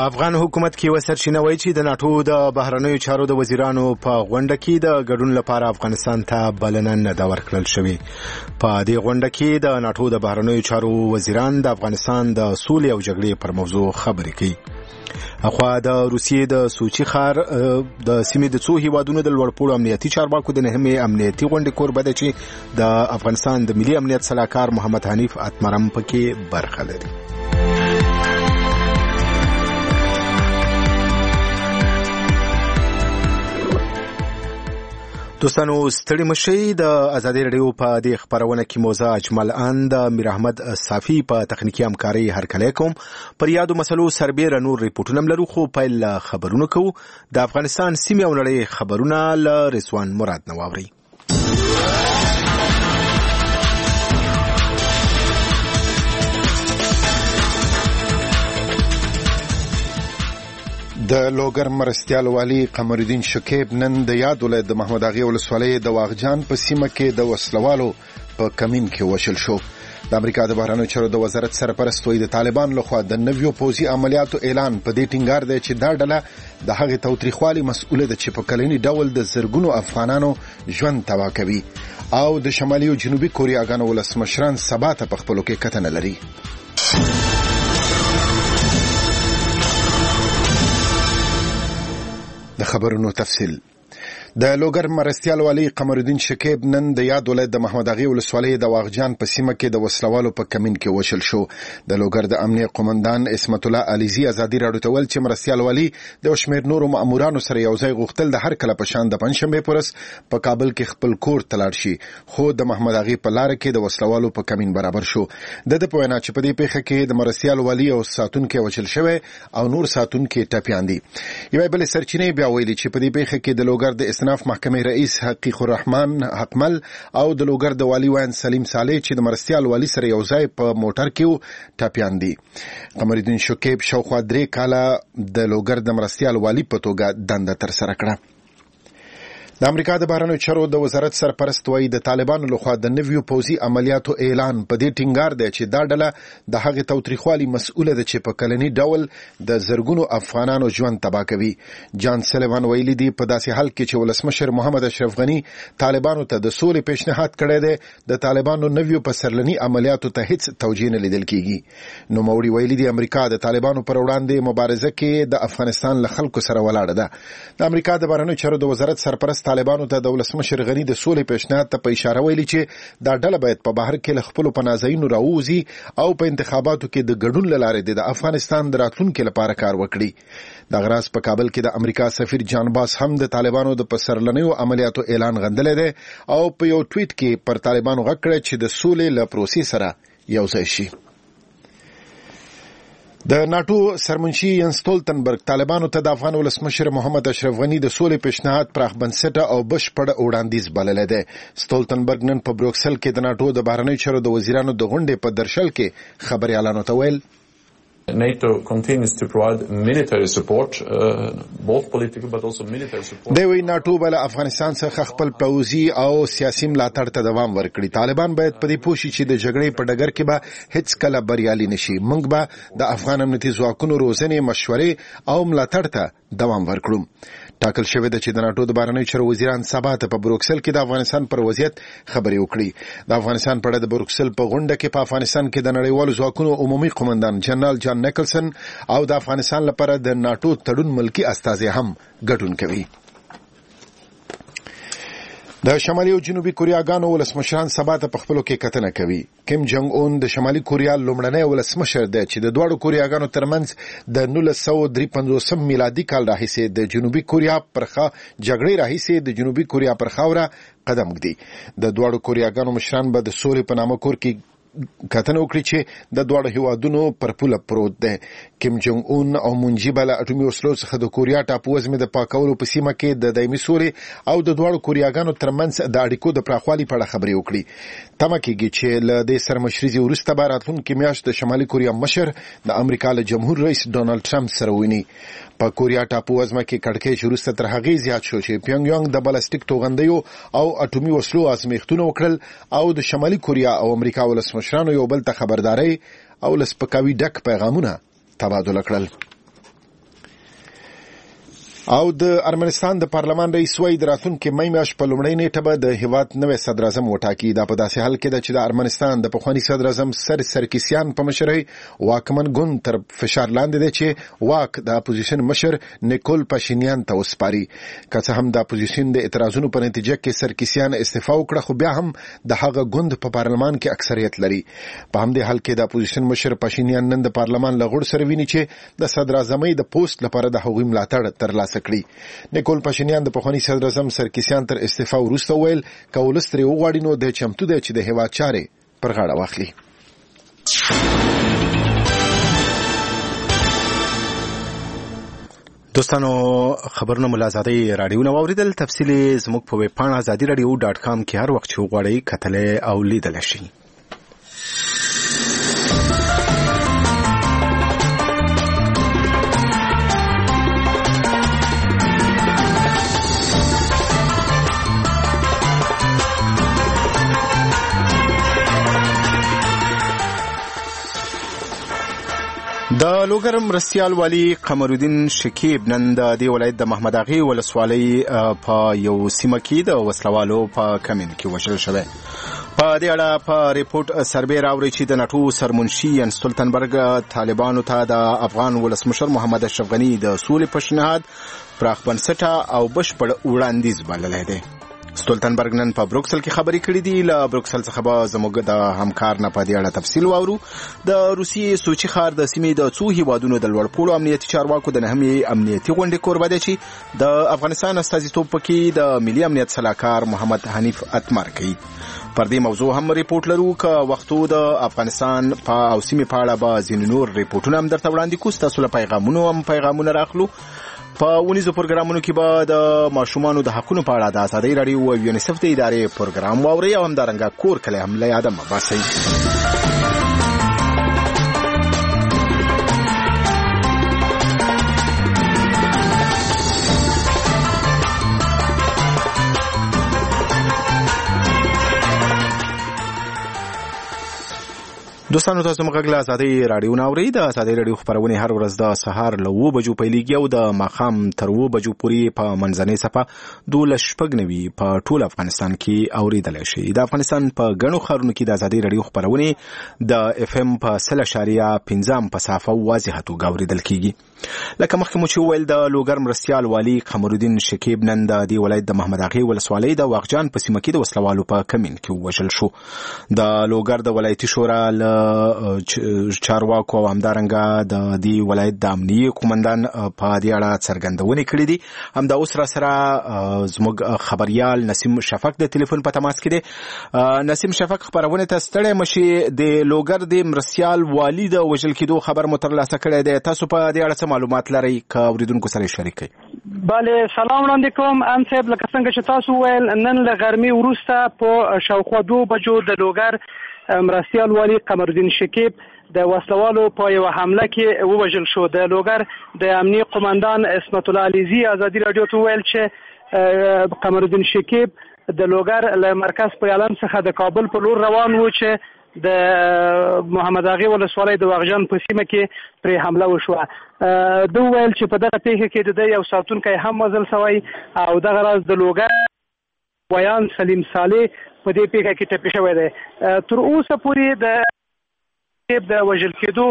په افغان حکومت کې وسرچینه وایي چې د ناتو د بهرنیو چارو د وزیرانو په غونډه کې د ګډون لپاره افغانستان ته بلنه نه ده ورکړل شوې. په دې غونډه کې د ناتو د بهرنیو چارو وزیران د افغانستان د سولې او جګړې پر موضوع خبرې کوي. اخوا د روسیې د سوچي ښار د سیمې د څو هیوادونو د لوړپوړو امنیتي چارواکو د نهمې امنیتي غونډې کوربه ده چې د افغانستان د ملي امنیت صلاحکار محمد حنیف اتمرم پکې برخه لري. دوستانو ستړي مشي د ازادي رادیو په دې خبرونه کې موزه اجمل اند میر احمد صافی په تخنیکی همکاري هرکلی کوم. پر یادو مسلو سربېره نور ریپورتونه لرو خو پیل خبرونه کوو. د افغانستان سیمه او نړۍ خبرونه ل رضوان مراد نواوري. د لوګر مرستیال والی قمرالدین شکیب نن د یاد ولایت د محمد اغا ولسوالۍ د واغجان په سیمه کې د وسلوالو په کمین کې وشل شو. د امریکا د بهرنیو چارو د وزارت سرپرست وایي د طالبان لخوا د نویو پوځي عملیاتو اعلان په دې ټینګار دی چې دا ډله د هغې تاوتریخوالي مسؤله ده چې په کلني ډول د زرګونو افغانانو ژوند تباه کوي او د شمالي او جنوبي کوریاګانو ولسمشران سبا ته په خپلو کې کتنه لري. د خبرونو تفصیل. د لوګر مرستیال والی قمرالدین شکیب نن د یاد ولایت د محمد اغا ولسوالۍ د واغجان په سیمه کې د وسلوالو په کمین کې وشل شو. د لوګر د امنیه قومندان اسمت الله علیزی ازادي راډیو ته ویل چې مرستیال والی د شمیر نورو مامورانو سره یو ځای غوښتل د هر کله په شان د پنځشنبه پورس په کابل کې خپل کور ته لاړ شي، خو د محمد اغا په لار کې د وسلوالو په کمین برابر شو. د په وینا چې په دې پیښه کې د مرستیال والی او ساتونکو وشل شوی او نور ساتونکو ټپیان دي. یوه بل سرچینه بیا ویلي چې په دې پیښه کې د لوګر د استناف محکمې رئیس حقیق الرحمن حقمل او د لوګر د والی وین سلیم صالح چې د مرستیال والی سره یو ځای په موټر کې ټپیان دي. قمرالدین شکیب شاوخوا 3 کاله د لوګر د مرستیال والی په توګه دنده تر سره کړه. د امریکا د بهرنیو چارو د وزارت سرپرست وایي د طالبانو لخوا د نویو پوځي عملیاتو اعلان په دې ټینګار دی چې دا ډله د هغې تاوتریخوالي مسؤله ده چې په کلني ډول د زرګونو افغانانو ژوند تباه کوي. جان سلیوان ویلي دي په داسې حال کې چې ولسمشر محمد اشرف غني طالبانو ته د سولې پیشنهاد کړی دی، د طالبانو نویو پسرلني عملیاتو ته هیڅ توجیه نه لیدل کیږي. نو موري ویلي دي امریکا د طالبانو پر وړاندې مبارزه کې د افغانستان له خلکو سره ولاړه ده. د امریکا د بهرنیو چارو د وزارت سرپرست طالبانو ته د ولسمشر غني د سولې پیشنهاد ته په اشاره ویلي چې دا ډله باید په بهر کې له خپلو پناهځایونو راووځي او په انتخاباتو کې د ګډون له لارې د افغانستان د راتلونکي لپاره کار وکړي. د غراس په کابل کې د امریکا سفیر جان باس هم د طالبانو د پسرلنیو عملیاتو اعلان غندلی دی او په یو ټویټ کې پر طالبانو غږ کړی چې د سولې له پروسې سره یو ځای شي. د ناتو سرمنشي ینس ستولتنبرګ طالبانو ته د افغان ولسمشر محمد اشرف غني د سولې پیشنهاد پراخ بنسټه او بشپړ وړاندیز بللی دی. ستولتنبرګ نن په بروکسل کې د ناتو د بهرنیو چارو د وزیرانو د غونډې په درشل کې خبريالانو ته ویل NATO continues to provide military support, both political but also military support. دوی ناتو بل افغانستان څخه خپل پوځي او سیاسي ملاتړ ته دوام ورکړي. طالبان باید په دې پوه شي چې د جګړې په ډګر کې به هیڅ کله بریالي نشي. موږ به د افغان امنیتي ځواکونو روزنې، مشورې او ملاتړ ته دوام ورکړو. ټاکل شوی ده چې د ناتو د بهرنیو چارو وزیران سبا ته په بروکسل کې د افغانستان پر وضعیت خبرې وکړي. د افغانستان په اړه د بروکسل په غونډه کې په افغانستان کې د نړیوالو ځواکونو عمومي قومندان جنرال جان نیکلسن او د افغانستان لپاره د ناتو تړون ملکی استازي هم ګډون کوي. د شمالي او جنوبي کوریاګانو ولسمشران سبا ته په خپلو کې کتنه کوي. کیم جنگ اون د شمالي کوریا لومړنی ولسمشر دی چې د دواړو کوریاګانو ترمنځ د 1953 میلادي کال راهیسې د جنوبي کوریا پرخه جګړې راهیسې د جنوبي کوریا پر خاوره قدم ږدي. د دواړو کوریاګانو مشران به د سولې په نامه کور کې کتنه وکړي چې د دواړو هیوادونو پر پوله پروت دی. کیم جنگ اون او مونجي بل اټومي وسلو څخه د کوریا ټاپو وزمې د پاکولو په سیمه کې د دایمي سولې او د دواړو کوریاګانو ترمنځ د اړیکو د پراخوالي په اړه خبرې وکړي. تمه کېږي چې له دې سرمشري وروسته به راتلونکې میاشت د شمالي کوریا مشر د امریکا له جمهور رئیس ډونالډ ټرمپ سره وویني. په کوریا ټاپو وزمه کې کړکېچ وروسته تر هغې زیات شو چې پیونګ یانګ د بالستیک توغندیو او اټومي وسلو ازمیښتونه وکړل او د شمالي کوریا او امریکا ولسمشرانو یو بل ته خبرداري او لسپکاوي ډک پیغامونه تبادله کړل. او د ارمنستان د پارلمان رئیس وایي د راتلونکي مې میاشت په لومړۍ نیټه به د هیواد نوی صدر اعظم وټاکي. دا په داسې حال کې ده چې د ارمنستان د پخواني صدر اعظم سرکیسیان په مشرۍ واکمن ګوند تر فشار لاندې دی چې واک د اپوزیشن مشر نیکول پاشینیان ته وسپاري. که څه هم د اپوزیشن د اعتراضونو په نتیجه کې سرکیسیان استعفا وکړه، خو بیا هم د هغه ګوند په پارلمان کې اکثریت لري. په همدې حال کې د اپوزیشن مشر پاشینیان نن د پارلمان له غړو سره ویني چې د صدر اعظمۍ د پوسټ لپاره د هغوی ملاتړ ترلاسه کړي. نیکول پاشینیان د پخواني صدر اعظم سرکیسیان تر استعفا وروسته ویل که ولس ترې وغواړي نو د چمتو دی چې د هیواد چارې پر غاړه واخلي. دوستانو خبرونه ملا آزادۍ راډیو نو اوریدل. تفصیل زموږ په ویب پاڼه azadi.radio.com کې هر وخت چې وغواړئ کتلای او لیدلای شئ. د لوګر مرستیال والی قمرالدین شکیب نن د دې ولایت د محمد اغی ولسوالۍ په یو سیمه کې د وسلوالو په کمین کې وژل شوی. په دې اړه په ریپورت سروې راوړي چې د ناټو سرمنشي ان سلطنبرګ طالبانو ته د افغان ولسمشر محمد اشرف غنی د سولې پیشنهاد پراخ بنسټه او بشپړ وړاندیز بللی دی. سلطنبرګ نن په بروکسل کې خبرې کړې دي. له بروکسل څخه به زموږ د همکار نه په دې اړه تفصیل واورو. د روسیې سوچي ښار د سیمې د څو هیوادونو د لوړپوړو امنیتي چارواکو د نهمې امنیتي غونډې کوربه دی چې د افغانستان استازیتوب پکې د ملي امنیت سلاکار محمد حنیف اتمر کوي. پر دې موضوع هم ریپورت لرو که وختو د افغانستان په او سیمې په اړه به ځینې نور ریپورټونه هم درته وړاندې کوو. ستاسو له پیغامونه راخلو. په ونیزو پروګرامونو کې به د ماشومانو د حقونو په اړه د ازادۍ راډیو او یونیسف د ادارې پروګرام واورئ او همدارنګه کور کلی هم له یاده مه باسئ. دوستانو تاسو موږ غږ له ازادۍ راډیو نه اورئ. د ازادۍ راډیو خپرونې هر ورځ د سهار له 9 بجو پیلېږي او د ماښام تر 9 بجو پورې په منځنۍ صفحه 12:09 په ټول افغانستان کې اوریدلی شي. د افغانستان په ګڼو ښارونو کې د ازادۍ راډیو خپرونې د اف ام په 0.5 په صفحه واضحه توګه اوریدل کیږي. لکه مخکې مو چې وویل د لوګر مرستیال والي قمرالدین شکیب نن د دې ولایت د محمد اغی ولسوالۍ د واغجان په سیمه کې د وسلوالو په کمین کې وژل شو. د لوګر د ولایتي شورا چارواکو او همدارنګه د دې ولایت د امنیي قومندان په دې اړه څرګندونې کړې دي. همدا اوس را سره زموږ خبريال نسیم شفق د ټلیفون په تماس کې دی. نسیم شفق خبرونه ته ستړی مشي. د لوګر د مرستیال والی د وژل کېدو خبر مو ترلاسه کړی دی. تاسو په دې اړه څه معلومات لرئ که اوریدونکو سره شریک کړئ؟ بله، سلام وړاندې کوم. ان صاحب لکه څنګه چې تاسو ویل نن له غرمې وروسته په شاوخوا 2 بجو د لوګر مرستیال والی قمرالدین شکیب د وسلوالو په یو حمله کې ووژل شو. د لوګر د امنیي قومندان اسمت الله علیزی ازادي راډیو ته ویل چې قمرالدین شکیب د لوګر له مرکز په اعلان څخه د کابل په لور روان و چې د محمد اغی ولسوالۍ د واغجان په سیمه کې پرې حمله وشوه. دوی ویل چې په دغه پیښه کې د یو ساتونکی هم وژل شوی او دغه راز د لوګر ویان سلیم صالح په دې پیښه کې ټپي شوی دی. تر اوسه پورې د وژل کېدو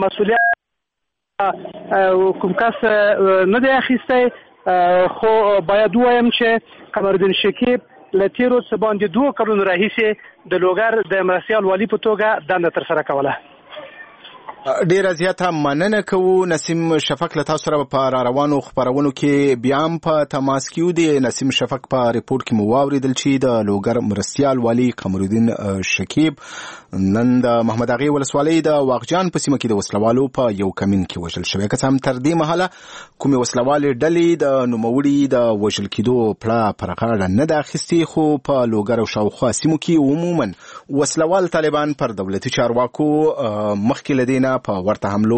مسؤلیت کوم کس نه دی اخیستی، خو باید ووایم چې قمرالدین شکیب له تیرو څه باندې 2 کلونو راهیسې د لوګر د مرستیال والي په توګه دنده ترسره کوله. ډیره زیاته مننه کوو. نسیم شفق له تاسو سره په روانو خبرونو کې بیا هم په تماس کې دی. نسیم شفق په ریپورت کې مو واوریدل چې د لوګر مرستیال والی قمرالدین شکیب نن د محمد اغی ولسوالۍ د واغجان په سیمه کې د وسلوالو په یو کمین کې وژل شوی. که څه هم تر دې مهاله کومې وسلوالې ډلې د نوموړي د وژل کېدو پړه پر غاړه نه ده اخیستې، خو په لوګر او شاوخوا سیمو کې عموما وسلوال طالبان پر دولتي چارواکو مخکې له دې نه په ورته حملو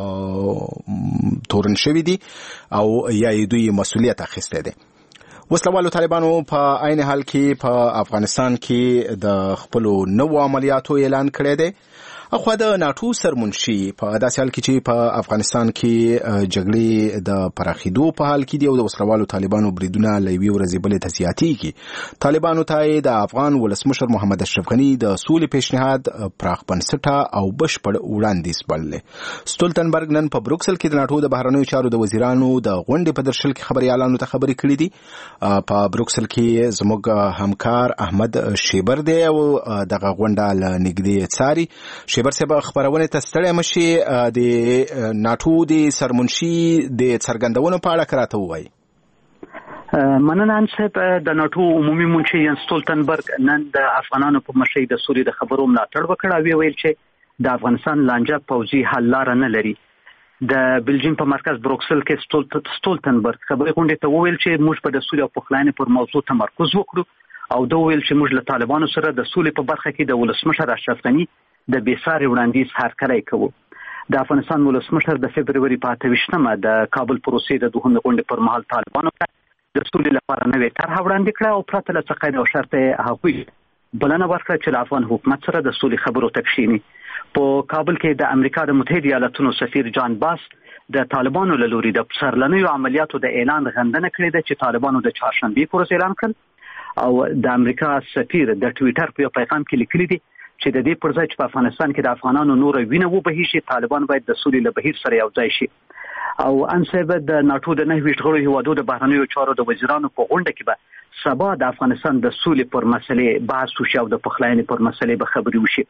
تورن شوي دي او یا دوی مسؤلیت اخیستی دی. وسلوالو طالبانو په عین حال کې په افغانستان کې د خپلو نوو عملیاتو اعلان کړی دی اخو د ناتو سرمنشي په داسې حال کې چې په افغانستان کې جګړې د پراخېدو په حال کې دي او د وسلوالو طالبانو بریدونه له یوې ورځې بلې ته زیاتېږي. طالبانو ته د افغان ولسمشر محمد اشرف غني د سولې پیشنهاد پراخ بنسټه او بشپړ وړاندیز بللی. ستولتنبرګ نن په بروکسل کې د ناتو د بهرنیو چارو د وزیرانو د غونډې په درشل کې خبريالانو ته خبرې کړې دي. په بروکسل کې زموږ همکار احمد شیبر دی او دغه غونډه له نږدې څاري. شیبر صاحب خبرونه ته ستړی مشي د ناتو د سرمنشي د څرګندونو په اړه کراته وایي. مننه صاحب. د ناتو عمومي منشي ینس ستولتنبرګ نن د افغانانو په مشرۍ د سولې د خبرو ملاتړ وکړ او ویل چې د افغانستان لانجه پوځي حل لار نه لري. د بلجیم په مرکز بروکسل کې ستولتنبرګ خبري غونډې ته وویل چې موږ په د سولې او پخلاینې پر موضوع تمرکز وکړو او دا ویل چې موږ له طالبانو سره د سولې په برخه کې د ولسمشر اشرف غني د بیساري وړاندیز هرکلی کوو. د افغانستان ولسمشر د فبروري په 28مه د کابل پروسې د دوهمې غونډې پر مهال طالبانو د سولې لپاره نوې طرح وړاندې کړه او پرته له څه قید او شرط هغوی بلنه ورکړه چې له افغان حکومت سره د سولې خبرو ته کښیني. په کابل کې د امریکا د متحده ایالاتونو سفیر جان باس د طالبانو له لوري د سرلنیو عملیاتو د اعلان غندنه کړې ده چې طالبانو د چهارشنبه پر ورځ اعلان کړ او د امریکا سفیر د ټویټر په پیغام کې لیکلي دي چې د دې پر ځای چې په افغانستان کې د افغانانو نور وینه وبهي شي طالبان باید د سولې له بهیر سره یو ځای شي. او انسبه د ناتو د 9 غړو هیوادو د بهرنیو چارو د وزیرانو په غونډه کې به سبا د افغانستان د سولې پر مسلې بحث وشي او د پخلاینې پر مسلې به خبري وشي.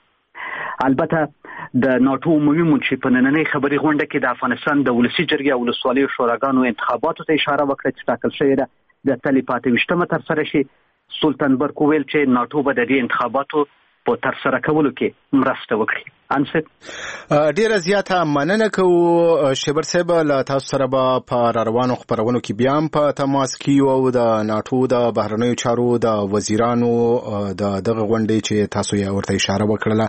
البته د ناتو عمومي منشي په نننۍ خبري غونډه کې د افغانستان د ولسی جرګې او ولسوالیو شوراګانو انتخاباتو ته اشاره وکړه چې ټاکل شوې ده د تلې پاتې وشتمه تر سره شي. ستولتنبرګ ویل چې ناتو به د دې انتخاباتو په تر سره کولو کې مرسته وکړي. انصت ډیره زیاته مننه کوو شیبر صاحب. له تاسو سره به په روانو خبرونو کې بیا هم په تماس کې او د ناتو د بهرنیو چارو د وزیرانو د دغه غونډې چې تاسو یې ورته اشاره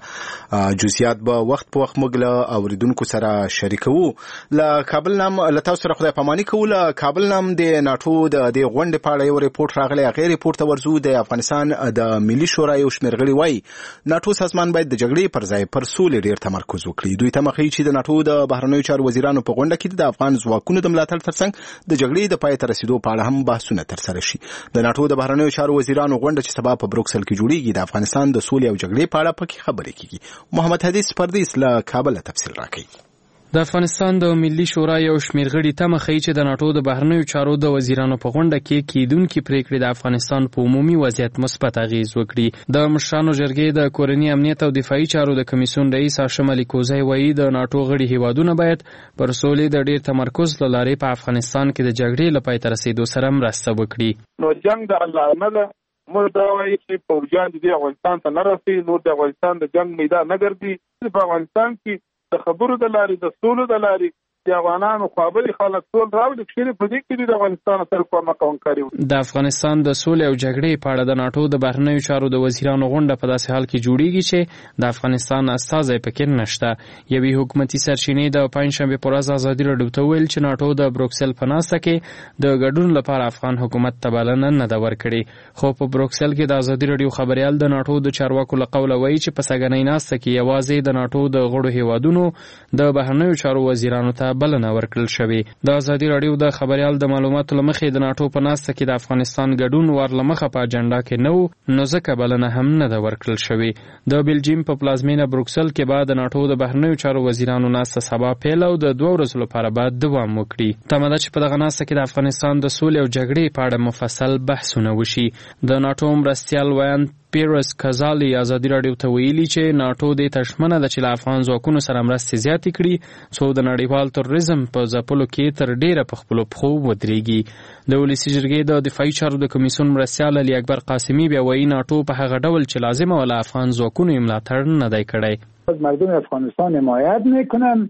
وکړه جزئیات به وخت په وخت موږ له اوریدونکو سره شریکو. له کابل نام له تاسو سره خدای پاماني کوو. له کابل نام د ناتو د غونډې په اړه یو ریپورت راغلی. غیر ریپورت ته ورزو د افغانستان د ملي شورا یو شمېر غړي وایي ناتو سازمان باید د جګړې پر ځای پر سولې ډیر تمرکز وکړي. دوی ته مخې چې د ناتو د بهرنیو چارو وزیرانو په غونډه کې د افغان ځواکونو د ملاتړ ترڅنګ د جګړې د پای ته رسیدو په اړه هم بحثونه ترسره شي. د ناتو د بهرنیو چارو وزیرانو غونډه چې سبا په بروکسل کې جوړیږي د افغانستان د سولې او جګړې په اړه پکې خبرې کیږي. محمد حدیث پردیس له کابل تفصیل راکړي. د افغانستان د ملي شورا یو شمېر غړي ته مخې چې د ناتو د بهرنیو چارو د وزیرانو په غونډه کې کیدونکې پریکړې د افغانستان په عمومي وضعیت مثبت اغیز وکړي. د مشرانو جرګې د کورنی امنیت او دفاعي چارو د کمیسیون رئیس هاشم علي کوزی وایي د ناتو غړي هیوادونه باید پر سولې د ډیر تمرکز له لارې په افغانستان کې د جګړې له پای ته رسیدو سره مرسته وکړي. نو جنگ د الله نه ده. موږ دا وایي چې پوځیان د افغانستان ته نه راسي نور د افغانستان د جنگ میدان نه ګرځي. په افغانستان کې د خبرو د لارې د سولو د لارې د افغانانو خبرې خلک ټول راوړي چې په دې کې د افغانستان سره کومه کوونکاري. د افغانستان د سولې او جګړې په اړه د ناتو د بهرنیو چارو د وزیرانو غونډه په داسې حال کې جوړیږي چې د افغانستان استازی پکې نشته. یوې حکومتي سرچینې د پنځشنبه پر ورځ ازادي راډیو ته ویل چې ناتو د بروکسل په ناسته کې د ګډون لپاره افغان حکومت ته بلنه نه ده ورکړې. خو په بروکسل کې د ازادي راډیو خبريال د ناتو د چارواکو له قوله وایي چې په سګنۍ ناسته کې یوازې د ناتو د غړو هیوادونو د بهرنیو چارو وزیرانو ته بلنه ورکړل شوی. د ازادي راډیو د خبريال د معلوماتو لمخې د ناتو په ناسته کې د افغانستان ګډون ورلمخه په اجنډا کې نو ځکه بلنه هم نه ده ورکړل شوی. د بلجیم په پلازمینه بروکسل کې بعد د ناتو د بهرنیو چارو وزیرانو ناسته سبا پیل او د 2 ورځې لپاره بعد دوام وکړي. تمه ده چې په دغه ناسته کې د افغانستان د سولې او جګړې په اړه مفصل بحثونه وشي. د ناتو مرستیال ویان پیرس کازالی ازادي راډیو ته ویلي چې ناتو د تشمنه د چې افغان ځواکونو سره مرستې زیاتې کړي څو د نړیوال تروریزم په ځپلو کې تر ډیره په خپلو پښو ودرېږي. د ولسي جرګې د دفاعي چارو د کمیسیون مرستیال علي اکبر قاسمي بیا وایي ناتو په هغه ډول چې لازمه ولا افغان ځواکونو ملاتړ نه دی کړی. مردم افغانستان حمایت میکنن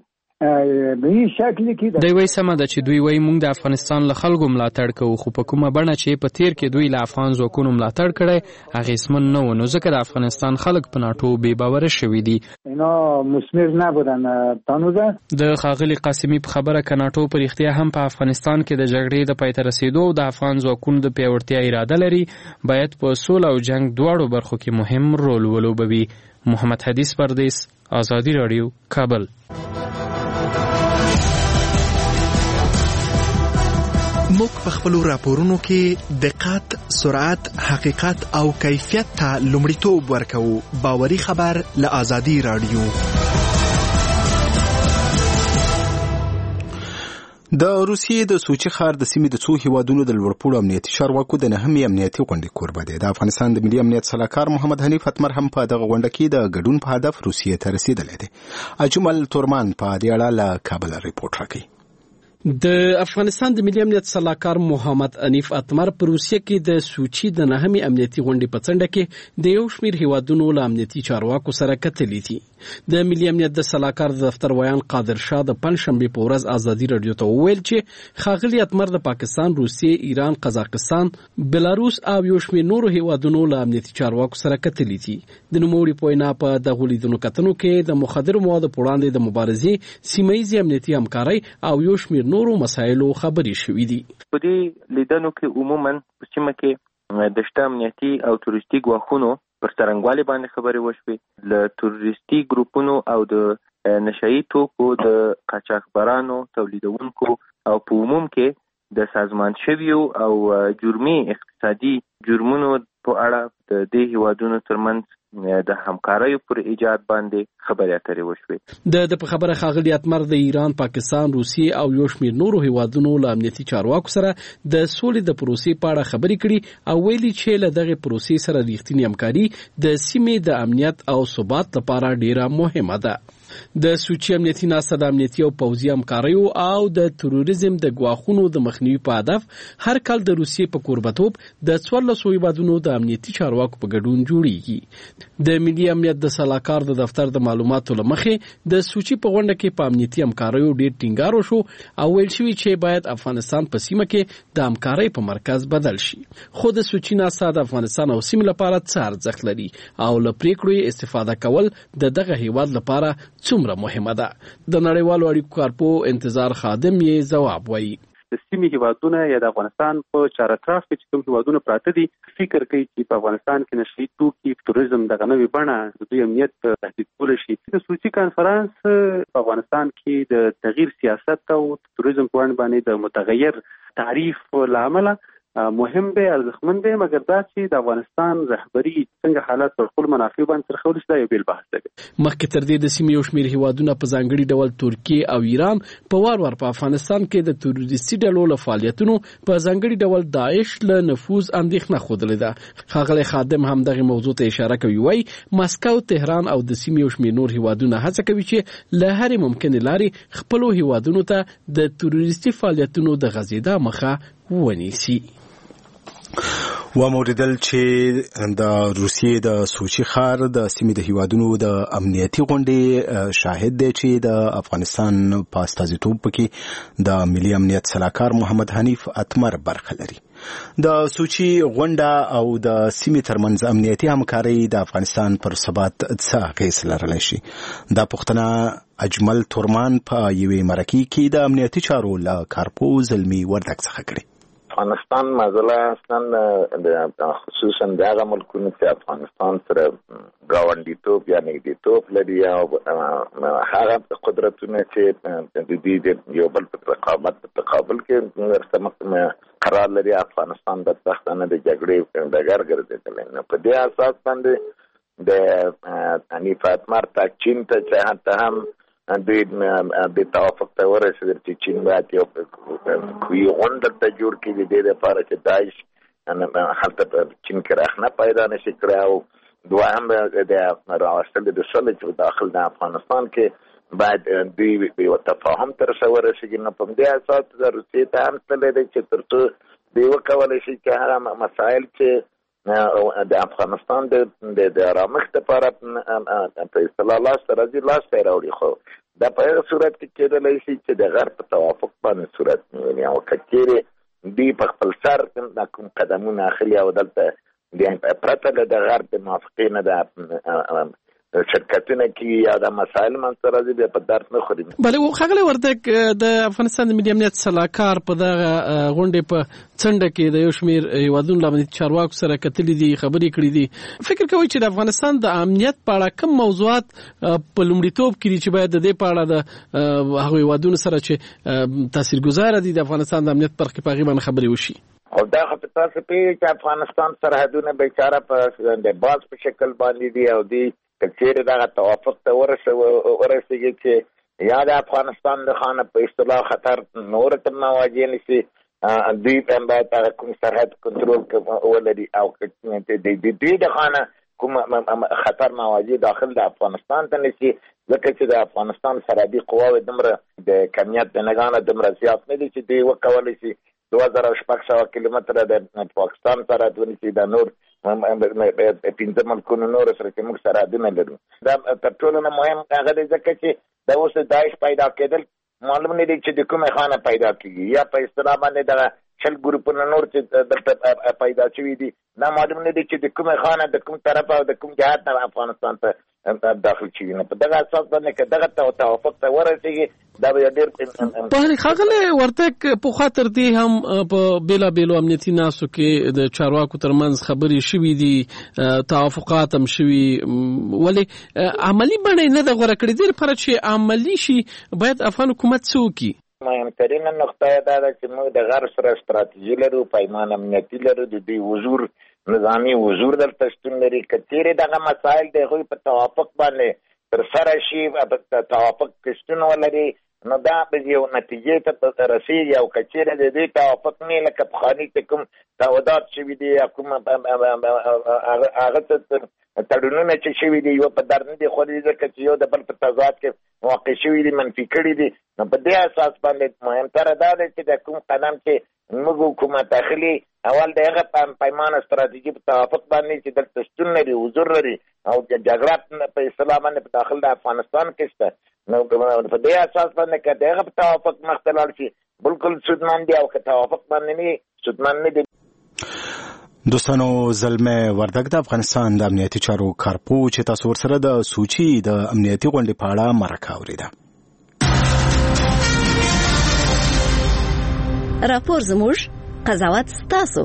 به این شکلی که دوی سم ده چې دوی وایي موږ د افغانستان له خلکو ملاتړ کوو خو په کومه بڼه چې په تیر کې دوی له افغان ځواکونو ملاتړ کړی اغیزمن نه و. نو ځکه د افغانستان خلک په ناتو بې باوره شوي دي. اینا مثمر نبودن تانوزه. د ښاغلي قاسمي په خبره که ناتو په رښتیا هم په افغانستان کې د جګړې د پای ته رسیدو او د افغان ځواکونو د پیاوړتیا اراده لري باید په سوله او جنگ دواړو برخو کې مهم رول ولوبوي. محمد حدیث پردیس ازادي رادیو کابل. موږ په خپل راپورونو کې دقت، سرعت، حقیقت او کیفیت ته لومړیتوب ورکوو. باوري خبر له ازادي رادیو. د روسیې د سوچي ښار د سیمې د څو هیوادونو د لوړپوړو امنیتي چارواکو د نهمې امنیتي غونډې کوربه دی. د افغانستان د ملي امنیت سلاکار محمد حنیف اتمر هم په دغه غونډه کې د ګډون په هدف روسیې ته رسیدلی دی. اجمل تورمان په دې اړه له کابل ریپورت راکوي. د افغانستان د ملي امنیت سلاکار محمد حنیف اتمر په روسیه کې د سوچي د نهمې امنیتي غونډې په څنډه کې د یو شمېر هیوادونو له امنیتي چارواکو سره کتلي دي. د ملي امنیت د سلاکار د دفتر ویان قادر شاه د پنځشنبې په ورځ ازادي رادیو ته وویل چې ښاغلي اتمر د پاکستان، روسیې، ایران، قزاقستان، بلاروس او یو شمېر نورو هیوادونو له امنیتي چارواکو سره کتلي دي. د نوموړي په وینا په دغو لیدنو کتنو کې د مخدرو موادو په وړاندې د مبارزې، سیمه ییزې امنیتي همکارۍ او یو شمېر نورو مسایلو خبرې شوې دي. په دې لیدنو کې عموماً په سیمه کې د شته امنیتي او تروریستي ګواښونو پر څرنګوالي باندې خبرې وشوې. له تروریستي ګروپونو او د نشایي توکو د قاچاقبرانو، تولیدونکو او په عموم کې د سازمان شویو او جرمي اقتصادي جرمونو په اړه د دې هیوادونو ترمنځ د همکاریو پر ایجاد باندې خبرې اترې وشوې. د په خبره ښاغلي اتمر د ایران، پاکستان، روسیې او یو شمېر نورو هیوادونو له امنیتي چارواکو سره د سولې د پروسې په اړه خبرې کړي او ویلي چې له دغه پروسې سره رښتینې همکاري د سیمې د امنیت او ثبات لپاره ډیره مهمه ده. د سوچي امنیتي ناسته د امنیتي او پوځي همکاریو او د تروریزم د ګواښونو د مخنیوي په هدف هر کال د روسیې په کوربتوب د 1400 هیوادونو د امنیتي چارواکو په ګډون جوړیږي. د ملي امنیت د سلاکار د دفتر د معلوماتو له مخې د سوچي په غونډه کې په امنیتي همکاریو ډیر ټینګار وشو او ویل شوی چې باید افغانستان په سیمه کې د همکارۍ په مرکز بدل شي. خو د سوچي ناسته د افغانستان او سیمې لپاره څه ارزښت لري او له پریکړو استفاده کول د دغه هیواد لپاره څومره مهمه ده؟ د نړیوالو اړیکو کارپو انتظار خادم یې ځواب وایي. د سیمې هیوادونه یا د افغانستان په چار اطراف کې چې کوم هیوادونه پراته دي فکر کوي چې په افغانستان کې نشي توکي تروریزم دغه نوې بڼه د دوی امنیت تهدید کول شي. د سوچي کانفرنس په افغانستان کې د تغییر سیاست او تروریزم په اړه باندې د متغیر تعریف لامل مهم دی، ارزښتمن دی، مګر دا چې د افغانستان رهبری څنګه حالات پر خپل منافع باندې ترخول شي دا یو بل بحث دی. مخکې تر دې د سیمې یو شمېر هیوادونه په ځانګړي ډول ترکیه او ایران په وار په افغانستان کې د تروریستي ډلو له فعالیتونو په ځانګړي ډول داعش له نفوذ اندېښنه ښودلې ده. ښاغلی خادم هم دغه موضوع ته اشاره کوي. وایي مسکو، تهران او د سیمې یو شمېر نور هیوادونه هڅه کوي چې له هرې ممکنې لارې خپلو هیوادونو ته د تروریستي فعالیتونو د غځېدا مخه ونیسي. وموریدل چې د روسیې د سوچي ښار د سیمې د هیوادونو د امنیتي غونډې شاهد دی چې د افغانستان په استازیتوب پکې د ملي امنیت سلاکار محمد حنیف اتمر برخه لري. د سوچي غونډه او د سیمې ترمنځ امنیتي همکاري د افغانستان پر ثبات څه اغېز لرلی شي؟ دا پوښتنه اجمل تورمان په یوې مرکې کې د امنیتي چارو له کارپو زلمي وردګ څخه کړي. افغانستان مزله اصلا خصوصا د هغه ملکونو چې افغانستان سره ګاونډیتوب یا نږدېتوب لري او هغه قدرتونه چې د دې یو بل په تقابل کې ورسره قرار لري. افغانستان د پښتنه د جګړې ډګر ګرځېدلی نه. په دې اساس باندې د حنیف اتمر ته چین ته چې حتی هم د توافق ته ورسېدل چې چین باید یو کوي غونډه ته جوړ کړي د دې لپاره چې داعش هلته په چین کې راخنه پیدا نشي کړی او دوهم د راوستل د سولې په داخل د افغانستان کې باید دوی یو تفاهم تر سره ورسېږي. نو په دې اساس د روسیې ته هم تللی دی چې تر څو دوی وکولی شي چې هغه مسایل چې د افغانستان د رامخت لپاره په اصطلاح لاس راځي لاس ته راوړي. خو دا په هغه صورت کې کېدلی شي چې د غرب په توافق باندې صورت نیولي او که چیرې دوی په خپل سر کوم قدمونه اخلي او دلته پرته له د غرب د موافقې نه د شرکتونه کې یا د مسایل منځ راځي بیا په درد نه خوري. بله ښاغلی وردګ د افغانستان د ملي امنیت سلاکار په دغه غونډې په څنډه کې د یو شمېر هیوادونو له امنیتي چارواکو سره کتلي دي، خبرې کړي دي. فکر کوئ چې د افغانستان د امنیت په اړه کوم موضوعات په لومړیتوب کې دي چې باید د دې په اړه د هغو هیوادونو سره چې تاثیرګذاره دي د افغانستان د امنیت برخې په هغې باندې خبرې وشي؟ او دا خو تاسو پوهېږئ چې افغانستان سرحدونه بیچاره په د باز په شکل باندې دي او دوی که چېرې دغه توافق ته ورسېږي چې یا د افغانستان د خانه په اصطلاح خطر نور تر مواجه نشي، دوی باید هغه کوم سرحد کنټرول ولري او دوی د خانه کوم خطر مواجه داخل د افغانستان ته نشي، ځکه چې د افغانستان سرحدي قواوې دومره د کمیت د نګانه دومره زیات نه دي چې دوی وکولی شي 2600 کیلومتره د پاکستان سرحد ونیسي، د نور 15 ملکونو نور سره چې موږ سرحدونه لرو. دا تر ټولو نه مهم هغه دی ځکه چې د اوس داعش پیدا کېدل معلوم نه دي چې د کومې خانه پیدا کېږي، یا په اصطلاح باندې دغه 20 ګروپونه نور چې دلته پیدا شوي دي نه معلوم نه دي چې د کومې خانه د کوم طرف او د کوم جهات نه افغانستان ته داخل شوي نه. په دغه اساس باندې که دغه توافق ته ورسېږي دا به ډېر په ښاغلی وردګ پخوا تر دې هم په بېلابېلو امنیتي ناستو کې د چارواکو ترمنځ خبرې شوي دي، توافقات هم شوي، ولې عملي بڼه یې نه ده غوره کړې. دې لپاره چې عملي شي باید افغان حکومت څه وکړي؟ مهمترینه نقطه دا ده چې موږ د غرب سره ستراتیژي لرو، پیمان امنیتي لرو، د دوی حضور نظامي حضور دلته شتون لري. که چېرې دغه مسایل د هغوی په توافق باندې ترسره شي، په توافق کې شتون ولري، نو دا به یو نتیجې ته رسېږي. او که چېرې د دوی توافق نه لکه پخواني چې کوم تعهدات شوي دي یا کوم هغه تړونونه چې شوي دي یو په در نه دي خوړلي ځکه چې یو د بل په تضاد کې واقع شوي دي، منفي کړي دي، نو په دې اساس باندې مهمتره دا دی چې د کوم قدم چې موږ حکومت اخلي اول د هغه پیمان استراتیژي په توافق باندې چې دلته شتون لري، حضور لري او جګړه په اصطلاح باندې په داخل د افغانستان کې شته، نو په دې اساس باندې که د هغه په توافق مخته لاړ شي بلکل سودمن دي، او که توافق باندې نه سودمن نه دي. دوستانو، زلمه وردګ د افغانستان د امنیتي چارو کارپو چې تاسو ورسره د سوچي د امنیتي غونډې په اړه مرکه اورېده. راپور زموږ، قضاوت ستاسو.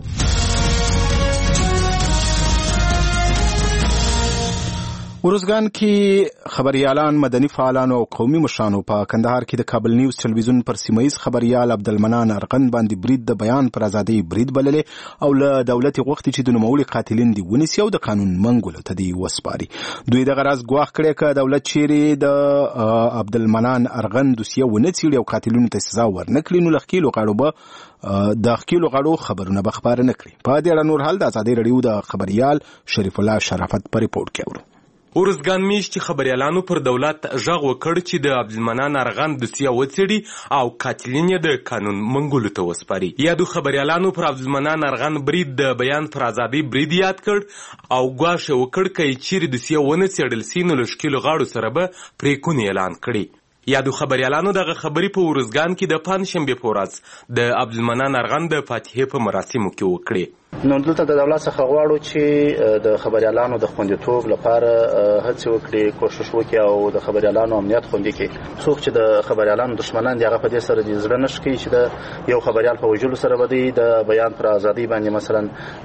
ورزګان کې خبريالان، مدني فعالان او قومي مشرانو په کندهار کې د کابل نیوز ټلویزیون پر سیمایي خبريال عبدالمنان ارغند باندې برید د بیان پر ازادي برید بللې او له دولت غوښتي چې د نوموړي قاتلین دی ونیسي او د قانون منګولو ته دی وسپاري. دوی د غراز ګواښ کړی ک دولت چیرې د عبدالمنان ارغند دوسیه ونڅیړي او قاتلونو ته سزا ورنکړي نو لخکیلو غاړو به د خکیلو غاړو خبرونه به خبر نه کړي. په دې اړه نور حال د ازادي رادیو د خبريال شریف الله شرافت په ریپورت کې اورو. ورزګان میشتي خبريالانو پر دولت ژغ وکړ چې د عبدالمنان ارغند دوسیه وڅېړي او قاتلین یې د قانون منګولو ته وسپاري. یادو خبريالانو پر عبدالمنان ارغند برید د بیان پر ازادي برید یاد کړ او ګواښ یې وکړ که چیرې دوسیه ونه څېړل سي نو له ښکیلو غاړو سره به پرېکون اعلان کړي. یادو خبريالانو دغه خبرې په ورزګان کې د پنجشنبې په ورځ د عبدالمنان ارغند د فاتحې په مراسمو کې وکړې. نو دلته د دولت څخه غواړو چې د خبريالانو د خوندیتوب لپاره هڅې وکړي، کوشش وکړي او د خبريالانو امنیت خوندي کړي. څوک چې د خبريالانو دشمنان دي هغه په دې سره د زړه نه شي چې د یو خبريال په وژلو سره به د بیان پر ازادي باندې مثلا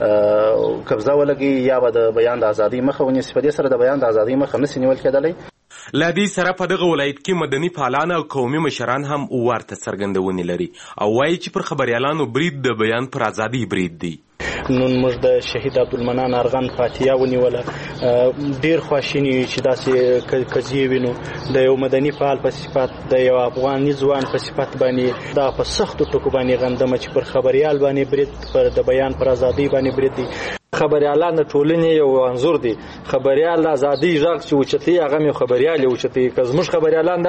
قبضه ولګي یا به د بیان د ازادي مخه ونیسي. په دې سره د بیان د ازادي مخه نشي نیول کېدلی. لدی سره په دغه ولایت کې مدني فعالان او قومي مشران هم ورته څرګندونې لري او وایي چې پر خبريالانو برید د بیان پر ازادي برید دی. نن موږ د شهید عبدالمنان ارغند فاتحه ونیوله، ډیر خواشینی چې داسې قضیې وینو د یو مدني فعال په صفت، د یو افغاني ځوان په صفت باندې دا په سختو ټکو باندې غندمه چې پر خبريال باندې برید، پر د بیان پر ازادي باندې برید دی. خبريالان د ټولنې یو انځور دي. خبريال ازادي ژغ چې اوچتي هغه مې خبريال اوچتي، که زموږ خبريالان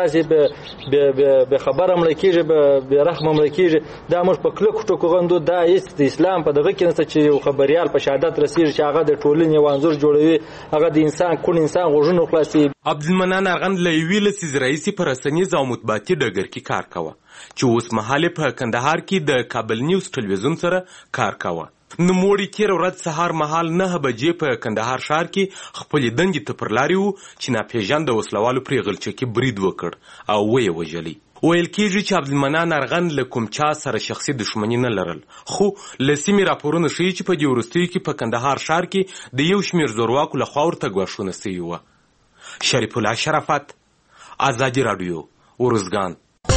داسې به خبره مړه کېږي، به رحمه مړه کېږي، دا موږ په کلکو ټکو غندو. دا هېڅ د اسلام په دغه کې نشته چې یو خبريال په شهادت رسېږي چې هغه د ټولنې یو انځور جوړوي، هغه د انسان کون انسان غوږونه خلاصي. عبدالمنان ارغند له یوې لسیزې راهیسې په رسنیز او مطبوعاتي ډګر کې کار کوه چې اوس مهال په کندهار کې د کابل نیوز ټلویزیون سره کار کوه. نوموړي تېره ورځ سهار مهال 9 بجې په کندهار ښار کې خپلې دندې ته پر لارې وو چې ناپېژانده وسلوالو پرې غلچکي برید وکړ او ویې وژلی. ویل کېږي چې عبدالمنان ارغن له کوم چا سره شخصي دښمني نه لرل، خو له سیمې راپورونه ښیي چې په دې وروستیو کې په کندهار ښار کې د یو شمېر زورواکو لخوا ورته ګواښونه سوي وه. شریف الله شرافت، ازادي راډیو، ارزګان.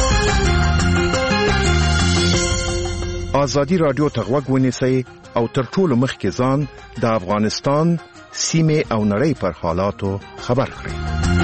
ازادي راډیو ته غوږ ونیسئ او تر ټولو مخکې ځان د افغانستان سیمې او نړۍ پر حالاتو خبر کړئ.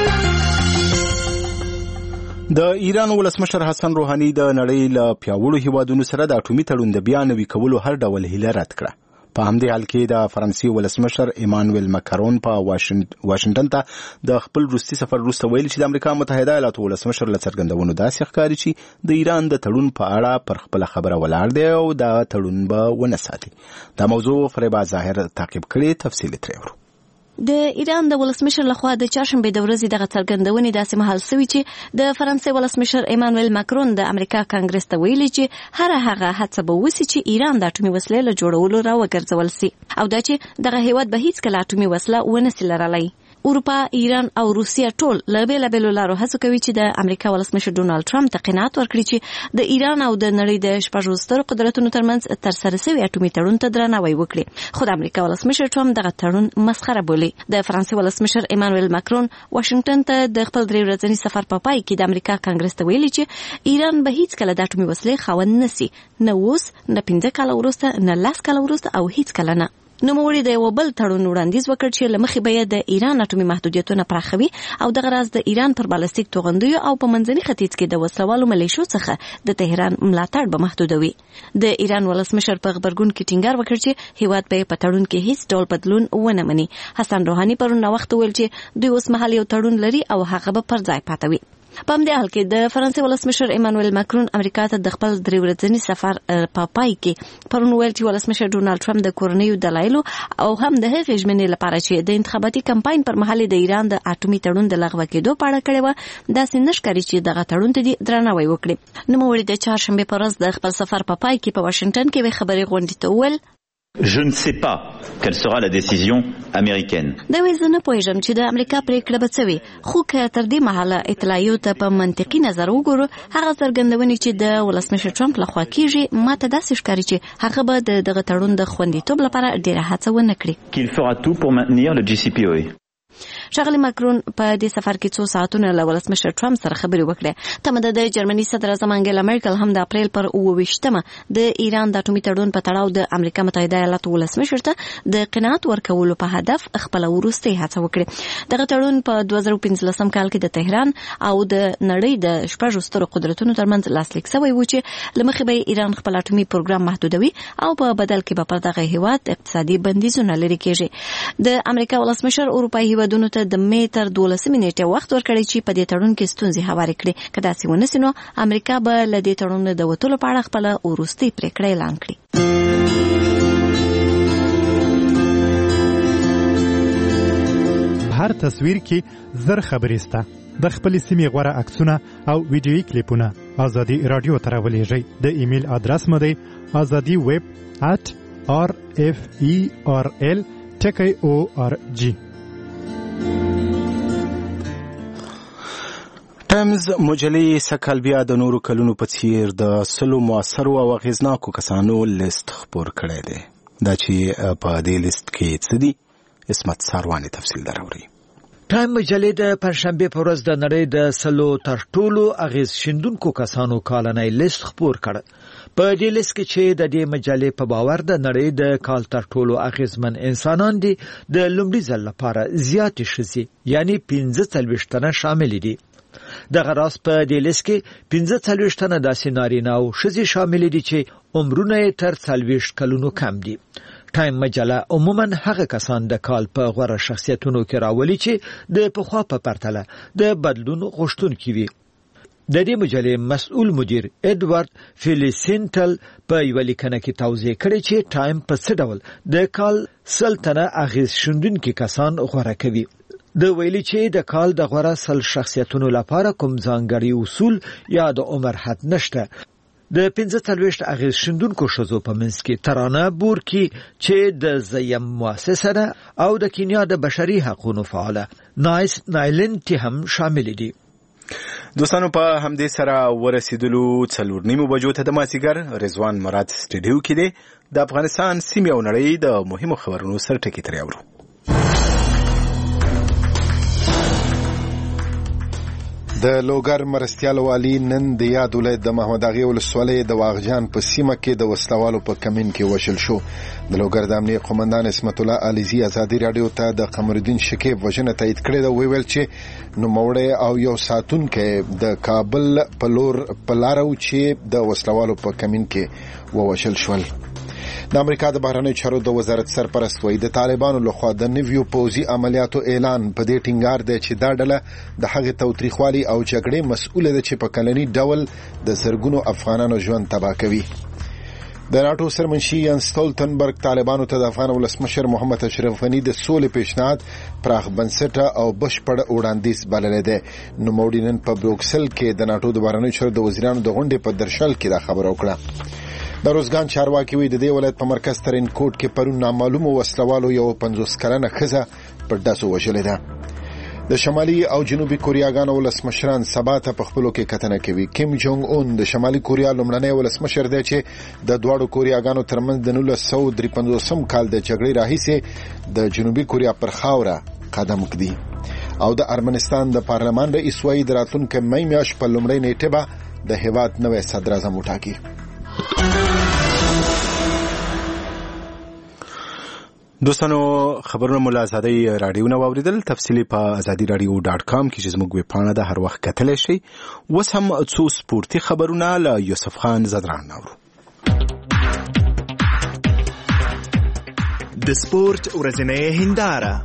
د ایران ولسمشر حسن روحاني د نړۍ له پیاوړو هیوادونو سره د اټومي تړون د بیا نوي کولو هر ډول هیله رد کړه. په همدې حال کې د فرانسې ولسمشر ایمانویل ماکرون په واشنګټن ته د خپل روسي سفر وروسته ویلي چې د امریکا متحده ایالاتو ولسمشر له څرګندونو داسې ښکاري چې د ایران د تړون په اړه پر خپله خبره ولاړ دی او دا تړون به ونه ساتي. دا موضوع فریبا ظاهر تعقیب کړي، تفصیل ترې ورو. د ایران د ولسمشر لخوا د چهارشنبې د ورځې دغه څرګندونې داسې مهال سوي چې د فرانسې ولسمشر ایمانویل ماکرون د امریکا کانګرس ته ویلي چې هر هغه هڅه به وسي چې ایران د اټومي وسلې له جوړولو راوګرځول سي او دا چې دغه هیواد به هیڅکله اټومي وسله ونه سي لرلی. اروپا، ایران او روسیه ټول له بېلابېلو لارو هڅه کوي چې د امریکا ولسمشر ډونالډ ټرمپ ته قناعت ورکړي چې د ایران او د نړۍ د شپږو سترو قدرتونو ترمنځ ترسره شوي اټومي تړون ته درناوی وکړي. خو د امریکا ولسمشر ټرمپ دغه تړون مسخره بولي. د فرانسې ولسمشر ایمانویل ماکرون واشنګټن ته د خپل 3 ورځني سفر په پای کې د امریکا کانګرس ته ویلي چې ایران به هیڅکله د اټومي وسلې خاوند نسي، نه اوس، نه 15 کاله وروسته، نه 10 کاله وروسته او هیڅکله نه. نوموړي د یو بل تړون وړاندیز وکړ چې له مخې به د ایران اټومي محدودیتونه پراخوي او دغه راز د ایران پر بالستیک توغندیو او په منځني ختیځ کې د وسلوالو ملیشو څخه د تهران ملاتړ به محدودوي. د ایران ولسمشر په غبرګون کې ټینګار وکړ چې هیواد به په تړون کې هیڅ ډول بدلون ونه مني. حسن روحاني پرون وخت ویل چې دوی اوس مهال یو تړون لري او هغه به پر ځای پاتوي. په همدې حال کې د فرانسې ولسمشر ایمانویل ماکرون امریکا ته د خپل 3 ورځني سفر په پای کې پرون ویل چې ولسمشر ډونالډ ټرمپ د کورنیو دلایلو او هم د هغې ژمنې لپاره چې د انتخاباتي کمپاین پر مهال د ایران د اټومي تړون د لغوه کېدو په اړه کړې وه، داسې نه ښکاري چې دغه تړون ته درناوی وکړي. نوموړي د چهارشنبې په ورځ د خپل سفر په پای کې په واشنګټن کې خبري غونډې ته وویل: Je ne sais pas quelle sera la décision américaine. دا ویزه نه پوهیږم چې د امریکا پریکړه به څه وي، خو که تر دې مهاله اطلاعیو ته په منطقي نظر وګورو، هغه څرګندونې چې د ولسمشر ټرمپ لخوا کیږي ماته داسې ښکاري چې هغه به دغه تړون د خوندیتوب لپاره ډیره هڅه ونه کړي. Qu'il fera tout pour maintenir le JCPOA. ښاغلی ماکرون په دې سفر کې 2 ساعتونه له ولسمشر ټرمپ سره خبرې وکړې. تمه ده د جرمني صدر اعظم انګیلا میرکل هم د اپریل پر 28مه د ایران د اټومي تړون په تړاو د امریکا متحده ایالاتو ولسمشر ته د قناعت ورکولو په هدف خپل وروستۍ هڅه وکړه. دغه تړون په 2015 کال کې د تهران او د نړۍ د شپږو سترو قدرتونو ترمنځ لاسلیک شوی و چې له مخې به ایران خپل اټومي پروګرام محدودوي او په بدل کې به پر دغه هیواد اقتصادي بندیزونه لري کېږي. د امریکا ولسمشر اروپایي هیوادونو ته د می تر 12 نیټه وخت ورکړی چې په دې تړون کې ستونزې هوارې کړي. که داسې ونه سي نو امریکا به له دې تړون د وتلو په اړه خپله وروستۍ پریکړه اعلان کړي. هر تصویر کې زر خبرې سته. د خپل سیمې غوره عکسونه او ویډیويي کلیپونه ازادي رادیو ته راولېږئ. د ایمیل ادرس مو دی azadi@referl.org. ټایمز مجلې سکهال بیا د نورو کلونو په څیر د 100 مؤثرو او اغیزناکو کسانو لیست خپور کړی دی. دا چې په دې لیست کې څه دي، اسمت ساروانی تفصیل دراوړي. ټایم مجلې د پنځشنبې په ورځ د نړۍ د 100 تر ټولو اغیز شیندونکو کسانو کالنی لیست خپور کړ. په دې لیست کې چې د دې مجلې په باور د نړۍ د کال تر ټولو اغیزمن انسانان دي، د لومړي ځل لپاره زیاتې ښځې یعنی 45 تنه شامل دي. دغه راز په دې لیست کې 45 تنه داسې نارینه او ښځې شامل دي چې عمرونه یې تر 40 کلونو کم دي. ټایم مجله عموما هغه کسان د کال په غوره شخصیتونو کې راولي چې د پخوا په پرتله د بدلون غوښتونکي وي. د دې مجلې مسؤل مدیر ایډوارد فیلیسینټل په یو لیکنه کې توضیح کړې چې ټایم په څه ډول د کال 100 تنه اغیز شیندونکي کسان غوره کوي. د ویلي چې د کال د غوره 100 شخصیتونو لپاره کوم ځانګړي اصول یا د عمر حد نشته. د 45 اغیز شندونکو شزو په منځ کې ترانه بورکی چې د زیم مؤسسه ده او د کینیا د بشري حقوقو فعاله نایس نایلنټ هم شامل دي. دوستانو په همدې سره ورسېدلو 4:30 بجو ته د مازیګر رضوان مراد سټډیو کې دی. د افغانستان سیمې او نړۍ د مهمو خبرونو سره ټکی ترې اورو. د لوګر مرستیال والی نن د یاد ولایت د محمد اغا ولسوالۍ د واغجان په سیمه کې د وسلوالو په کمین کې وشل شو. د لوګر د امنیه قومندان اسمت الله علیزی ازادي رادیو ته د قمرالدین شکیب وژنه تایید کړې ده. ویل چې نوموړی او یو ساتونکی د کابل په لارو چې د وسلوالو په کمین کې ووشل شول. د امریکا د بهرنیو چارو د وزارت سرپرست وایي د طالبانو لخوا د نویو پوځي عملیاتو اعلان په دې ټینګار دی چې دا ډله د هغې تاوتریخوالي او جګړې مسؤله ده چې په کلني ډول د زرګونو افغانانو ژوند تباه کوي. د ناټو سرمنشي یان ستولتنبرګ طالبانو ته د افغان ولسمشر محمد اشرف غني د سولې پیشنهاد پراخ بنسټه او بشپړ وړاندیز بللی دی. نوموړي نن په بروکسل کې د ناټو د بهرنیو چارو د وزیرانو د غونډې په درشل کې دا خبره وکړه. د روزګان چارواکي وی د دې ولایت په مرکز ترین کوټ کې پرون نامعلومو وسلوالو یو 50 کلنه ښځه په ډاسو وژلې ده. د شمالي او جنوبي کوریاګانو ولسمشران سبا ته په خپلو کې کتنه کوي. کیم جونګ اون د شمالي کوریا لومړنی ولسمشر دی چې د دواړو کوریاګانو ترمنځ د 1953 کال د جګړې راهیسې د جنوبي کوریا پر خاوره قدم کړي. او د ارمنستان د پارلمان رئیس وایي د راتلونکي مې میاشت په لومړۍ نیټه به د هیواد نوی صدر اعظم وټاکي. دوستانو خبرونه مولا آزادی رادیو نو اوریدل. تفصیلی په azadi.radio.com کې چې زموږ ویب پاڼه ده هر وخت کتلی شئ. اوس هم څو سپورتي خبرونه له یوسف خان زدران اورو. د سپورت ورځنۍ هنداره.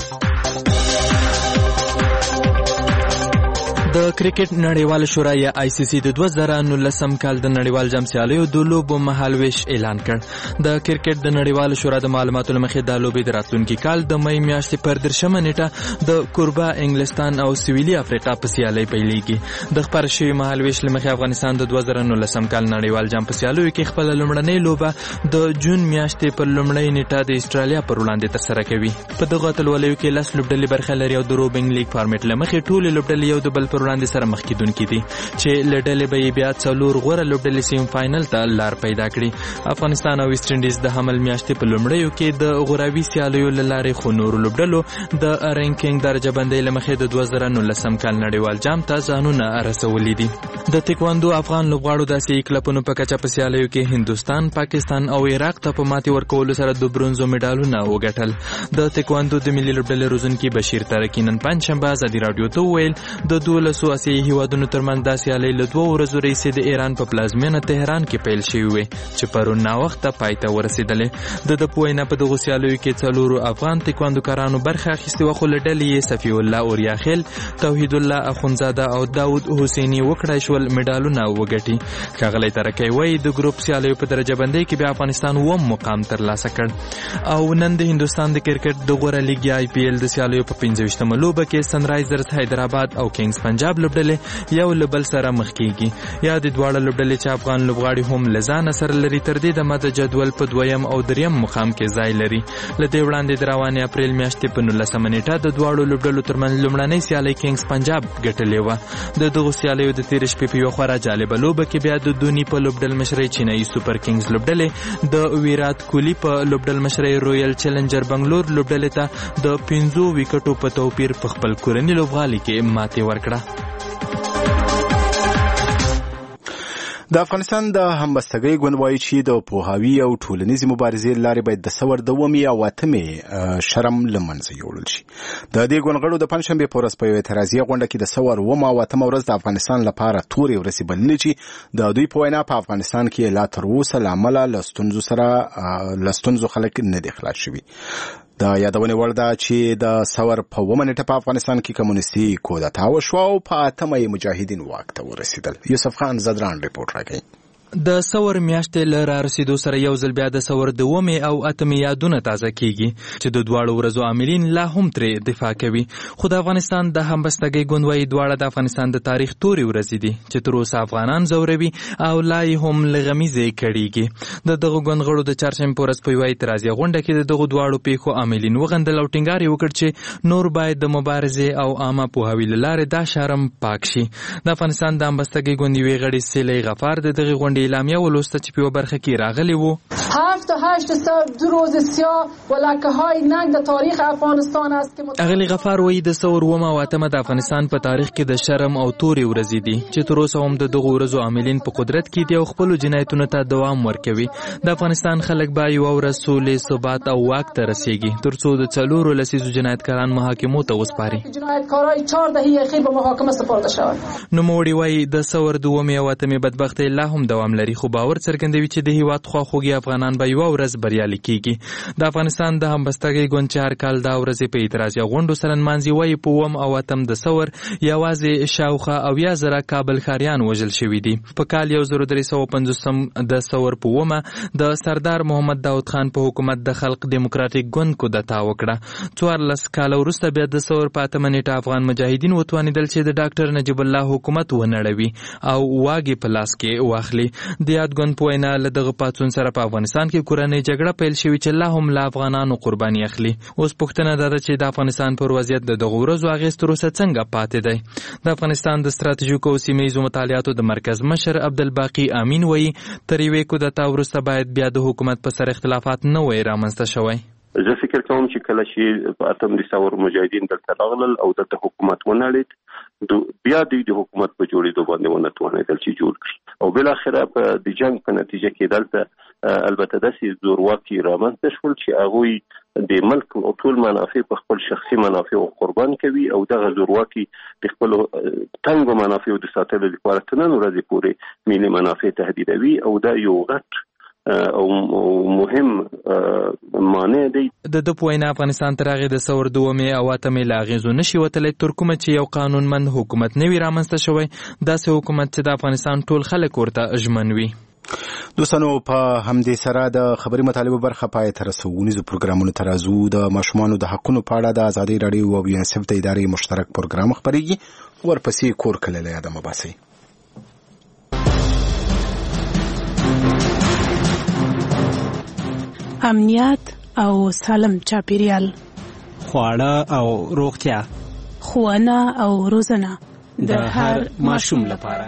د کرکټ نړیوال شورا یا ICC د 2019 کال د نړیوال جام سیالیو د لوبو مهالویش اعلان کړ. د کرکټ د نړیوال شورا د معلوماتو لمخې د لوبې د راتلونکي کال د مې میاشتې پر 13 نیټه د کوربا انګلستان او سویلي افریقا په سیالۍ پیلېږي. د خبر شوی مهالویش لمخې افغانستان د 2019 کال نړیوال جام په سیالیو کې خپل لومړنۍ لوبه د جون میاشتې پر لومړۍ نیټه د استرالیا پر وړاندې ترسره کوي. په دغه اتلولیو کې 10 لوبډلې برخه لري او د روبنګ لیګ فارمیټ لمخې ټول لوبډلې یو د بل پر وړاندې سره مخ کیدونکې دي چې لړلې به بیا څلور غوره لوبډلې سیم فائنل ته لار پیدا کړي. افغانستان او ویسټ انډیز د حمل میاشتې په لومړیو کې د غوراوي سیالیو لارې خو نور لوبډلو د رینکینګ درجه بندۍ لمخې د 2019 کال نړیوال جام ته ځانونه رسولي دي. د تکواندو افغان لوبغاړو د آسیايي کلبونو په کچه په سیالیو کې هندوستان، پاکستان او عراق ته په ماتې ورکولو سره د برونزو میډالونه وګټل. د تکواندو د ملي لوبډلې روزونکي بشیر ترکی نن پنځشنبه ازادي رادیو ته ویل د 12 آسیايي هیوادونو ترمنځ د سیالۍ له 2 ورځو راهیسې د ایران په پلازمینه تهران کې پیل شوې وې چې پرون ناوخته پای ته ورسېدلې. د پوهنه په دغو سیالیو کې 4 افغان تکواندوکارانو برخه اخیستې وه، خو له ډلې یې صفي الله اوریاخیل، توحید الله اخونزاده او داود حسیني وکړای شول میډالونه وګټي. ښاغلی ترکی وایي د ګروپ سیالیو په درجه بندۍ کې بیا افغانستان 9 مقام ترلاسه کړ. او نن د هندوستان د کرکټ د غوره لیګ یا IPL د سیالیو په 25مه لوبه کې سنرایزرز حیدرآباد او کینګز پنجاب لوبډلې یو له بل سره مخ کیږي. یا د دواړه لوبډلې چې افغان لوبغاړي هم له ځانه سره لري تر دې دمه د جدول په 2م او 3م مقام کې ځای لري. له دې وړاندې د روانې اپریل میاشتې په 19مه نیټه د دواړو لوبډلو ترمنځ لومړنۍ سیالۍ کینګز پنجاب ګټلې وه. د دغو سیالیو د تېرې شپې په یوه خورا جالبه لوبه کې بیا د دونی په لوبډل مشرۍ چینایي سوپر کینګز لوبډلې د ویرات کوهلي په لوبډل مشرۍ رویل چیلنجر بنگلور لوبډلې ته د 15 وکټو په توپیر په خپل کورني لوبغالي کې ماتې ورکړه. د افغانستان د همبستګۍ ګوند وایي چې د پوهاوي او ټولنیزې مبارزې لارې باید د ثور 2 او 8 شرم له منځه یوړل شي. د دې ګوند غړو د پنځشنبې په ورځ په یوه اعتراضي غونډه کې د ثور 2 او 8 ورځ د افغانستان لپاره تورې ورځې بللې چې د دوی په وینا په افغانستان کې لا تر اوسه له امله له ستونزو خلک نه دي خلاص شوي. د یادونې وړ ده چې د ثور په 9 نیټه په افغانستان کې کمونیستي کودتا وشوه او په 8 مجاهدین واک ته ورسېدل. یوسف خان زدران ریپورټ راکوي. د سور میاشتې له رارسېدو سره یو ځل بیا د سور د 8 او 8 یادونه تازه کیږي چې د دواړو ورځو عاملین لا هم ترې دفاع کوي. خو د افغانستان د همبستګۍ ګوند وايي دواړه د افغانستان د تاریخ تورې ورځې دي چې تر اوسه افغانان ځوروي او لا یې هم لغمیزې کړيږي. د دغه ګوند غړو د چهارشنبې په ورځ په یوه اعتراضي غونډه کې د دغو دواړو پیښو عاملین وغندل او ټینګار یې وکړ چې نور باید د مبارزې او عامه پوهاوي له لارې دا شرم پاک شي. د افغانستان د همبستګۍ ګوند یوې غړي سیلۍ غفار د دغې غونډې اعلامیه ولوسته چې په یوه برخه کې راغلی وو. 7 روز سیاه و لکه‌های ننگ در تاریخ افغانستان است که اغلی غفار وایي د سور 8 او 8 د افغانستان په تاریخ کې د شرم او تورې ورځې دي چې تر اوسه هم د دغو ورځو عاملین په قدرت کې دي او خپلو جنایتونو ته دوام ورکوي. د افغانستان خلک به یوه ورځ سولې، ثبات او واک ته رسیږي تر څو د 4 لسیزو جنایتکاران محاکمو ته وسپاري. جنایتکارای 4 دهه اخیر به محاکمه سپارده شود. نوموړي وایي د سور 2 او 8 بدبختۍ لا هم دوام لري خو باور څرګندوي چې د هیواد خواخوږي افغانان به یوه ورځ بریالي کیږي. د افغانستان د همبستګۍ ګوند چې هر کال دا ورځې په اعتراضي غونډو سره نمانځي وایي په 8 او 8 د سور یوازې شاوخه 80,000 کابل ښاریان وژل شوي دي. په کال 1350 د سور په 8 د سردار محمد داود خان په حکومت د خلق دیموکراتیک ګوند کودتا وکړه. 14 کال وروسته بیا د سور په 8 نیټه افغان مجاهدین وتوانېدل چې د ډاکټر نجیب الله حکومت ونړوي او واګې په لاس کې واخلي. د یاد ګوند په وینا له دغه پاڅون سره په افغانستان کې کورنۍ جګړه پیل شوې چې لا هم له افغانانو قرباني اخلي. اوس پوښتنه ده چې د افغانستان پر وضعیت د دغو ورځو اغېز تر اوسه څنګه پاتې دی. د افغانستان د ستراتیژیکو او سیمهییزو مطالعاتو د مرکز مشر عبدالباقي امین وایي تر یوې کودتا وروسته باید بیا د حکومت په سر اختلافات نه وای رامنځته شوی. زه فکر کوم چې کله چې په 8 د سور مجاهدین دلته راغلل او د حکومت ونړید بیا د حکومت په جوړېدو باندې ونه توانېدل چې جوړ کړي او بل اخره په د جنگ په نتیجه کې دلته البته داسې زورواکي رامنځته شول چې هغوی د ملک او ټول منافع په خپل شخصي منافع قربان کوي او دغه زورواکي د خپل تنګو منافع د ساتلو لپاره تر نن ورځې پورې ملي منافع تهدیدوي او دا یو غټ او مهم معنی دی. د په وینا افغانستان تر هغې د سور 2 او 8 له اغېزو نشي وتلی تر کومه چې یو قانونمند حکومت نه وي رامنځته شوی، داسې حکومت چې د افغانستان ټول خلک ورته ژمن وي. دوستانو په همدې سره د خبري مطالبو برخه پای ته رسو. ونیزو پروګرامونو ترازو د ماشومانو د حقونو په اړه د ازادي راډیو او یونیسف د ادارې مشترک پروګرام خبريږي. ورپسې کور کله له یاده مباسي. امنیت او سالم چاپیریال، خواړه او روغتیا، ښوونه او روزنه د هر ماشوم لپاره.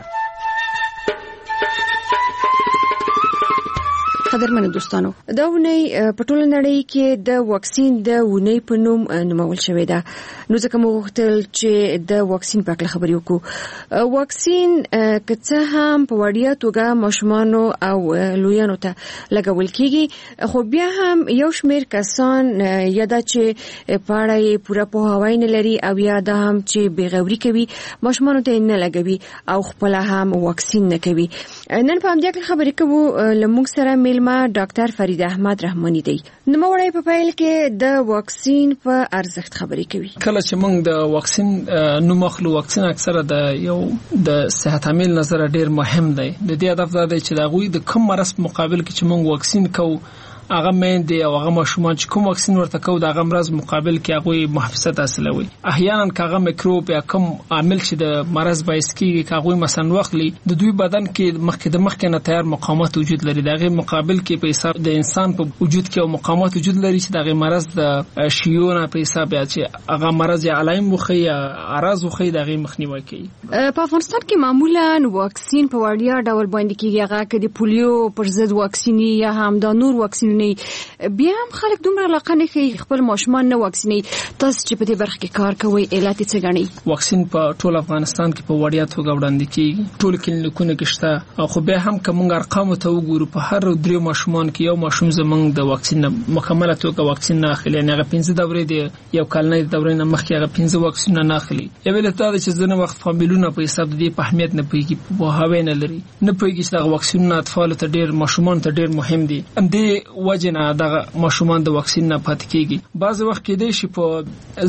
قدرمنو دوستانو، دا ونی په ټوله نړۍ کې د واکسین د ونی په نوم نومول شوې ده. نو ځکه موږ غوښتل چې د واکسین په اړه خبرې وکړو. واکسین که څه هم په وړیا توګه ماشومانو او لویانو ته لګول کیږي، خو بیا هم یو شمېر کسان یا دا چې په اړه یې پوره پوهاوی نه لري او یا دا هم چې بېغوري کوي، ماشومانو ته نه لګوي او خپله هم واکسین نه کوي. نن په همدې اړه خبرې کوو. له موږ سره میلمه ډاکټر فرید احمد رحماني دی. نوموړی په پیل کې د واکسین په ارزښت خبرې کوي. کله چې موږ د واکسین نوم اخلو، واکسین اکثره د یو د صحت عامل نظر ډیر مهم دی. د دې هدف دا دی چې د هغوی د کم مرض په مقابل کې چې موږ واکسین کوو، هغه میندې او هغه ماشومان چې کوم واکسین ورته کوو د هغه مرض مقابل کې هغوی محافظت حاصلوي. احیانا که هغه میکروب یا کوم عامل چې د مرض باعث کیږي که هغوی مثلا واخلي، د دوی بدن کې مخکې نه تیار مقاومت وجود لري. د هغې مقابل کې په حساب د انسان په وجود کې او مقاومت وجود لري چې د هغې مرض د شیونه په حساب یا چې هغه مرض یا علایم وښیي یا اعراض وښیي، د هغې مخنیوی کوي. په افغانستان کې معمولا واکسین په وړیا ډول باندې کیږي، هغه که د پولیو پر ضد واکسین یا هم د نور واکسین نه، بیا هم خلک دومره علاقه نه کوي خپل ماشومان نه واکسینوي. تاسو چې په دې برخه کې کار کوئ، علت څه ګڼئ؟ واکسین په ټول افغانستان کې په وړیا توګه وړاندې کیږي، ټول کلینیکونه کې شته. خو بیا هم که موږ ارقامو ته وګورو، په هر 3 ماشومان کې یو ماشوم زموږ د واکسین نه مکمله توګه واکسین نه اخلي. یعنې هغه 15 دورې د یو کلنۍ دورې نه مخکې هغه 15 واکسینونه نه اخلي. یو علت دا دی چې ځینې وخت فامیلونه په حساب د دې په اهمیت نه پوهېږي، پوهاوی نه لري، نه پوهېږي چې دغه واکسینونه اطفالو ته ډېر، ماشومانو ته ډېر مهم دي. همدې وجنه د ماشومان د واکسین نه پاتې کیږي. بعض وخت کې د شي په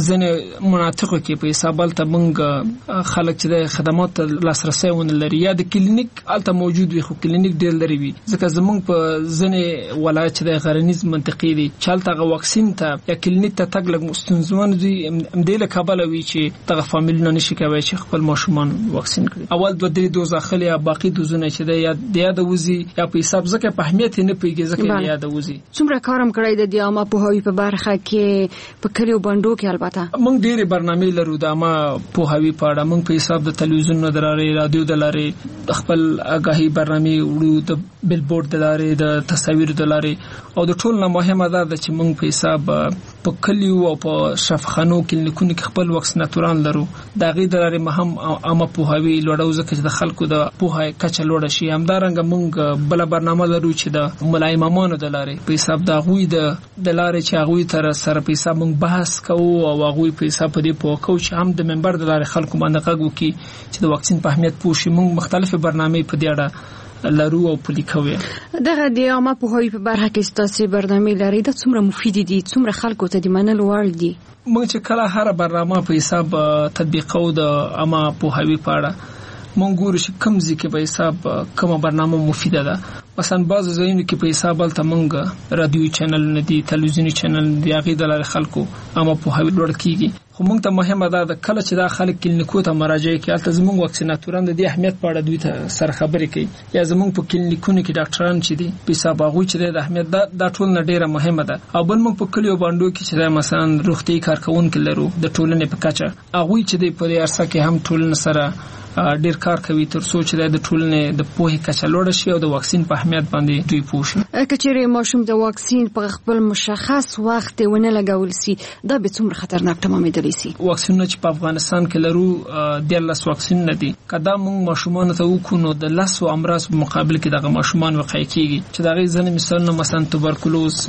ځنې مناطقو کې په حساب ته موږ خلک چې د خدمات لاسرسي ونه لري یا د کلینیک الته موجود وي خو کلینیک ډیر لري وي ځکه زموږ په ځنې ولایت د غرنیز منطقې دي چالتغه واکسین ته یا کلینیک ته تګ لګ مستنزمن دي مدله کابل وی چې دغه فامیلونه نشي کوي چې خپل ماشومان واکسین کړي. اول 2-3 دوز اخلي یا باقي دوزونه چې د یاد وزي یا په حساب ځکه په اهمیت نه پیږي ځکه یاد وزي. څومره کارم کړی د دیامه په هوی په برخه کې په کلیو بندو کې البته موږ ډېرې برنامې لرو د ما په هوی پاړه موږ په حساب د تلویزیون نه دراري رادیو د لاري خپل آگاهي برنامې وړو د بیلبورډ د لاري د تصاویر د لاري او د ټول نه مهمه ده چې موږ په حساب په کلیو او په شفاخانو کلینیکونو کې خپل واکسیناتوران لرو دا غي د لاري مهم عامه په هوی لوړو ځکه د خلکو د په هاي کچه لوړ شي همدارنګ موږ بل برنامه لرو چې د ملایمانو د لاري په حساب د غوي د لاري چې غوي تر سره په حساب موږ بحث کوو او غوي په حساب په دې په کوچ هم د منبر د لاري خلکو باندې غږ وکي چې د واکسین په اهمیت پوښي موږ مختلفه برنامې په دې اړه لرو او پلیکوي. دغه د عامه په هوی په برخه کې ستاسو برنامې لري د څومره مفید دي څومره خلکو ته د منلو وړ دي. موږ چې کله هر برنامه په حساب تطبیقو د عامه په هوی په اړه موږ ګورو چې کوم ځکه په حساب کومه برنامه مفیده ده. مثلا بعض ځایونو کې په حساب الته موږ رادیو چینل نه دي تلویزیونی چینل دی هغه د لارې خلکو عامه په هوی لوړ کیږي خو موږ ته مهمه ده کله چې دا خلک کلینیکو ته مراجعه کوي الته زموږ واکسیناتوران د دې اهمیت په اړه دوی ته سره خبرې کوي یا زموږ په کلینیکونو کې ډاکټران چې دي په حساب هغه چې د اهمیت دا ټول نه ډیره مهمه ده. او بل موږ په کلیو باندې کې چې مثلا روغتي کارکونکو لرو د ټولنې په کچه هغه چې د په ارسه کې هم ټولنه سره ډیر کار کوي تر څو چې د ټولنې د پوهې کچه لوړ شي او د واکسین په اهمیت باندې دوی پوه شي. کچېرې ماشوم د واکسین په خپل مشخص وخت ونه لګول سي دا به څومره خطرناک تمامېدلی سي. واکسینونه چې په افغانستان کې لرو د 10 واکسین نه دي کدا موږ ماشومان ته وکونو د 10 امراض په مقابل کې دغه ماشومان وقایع کیږي چې دغه ځنه مثال مثلا توبرکلوز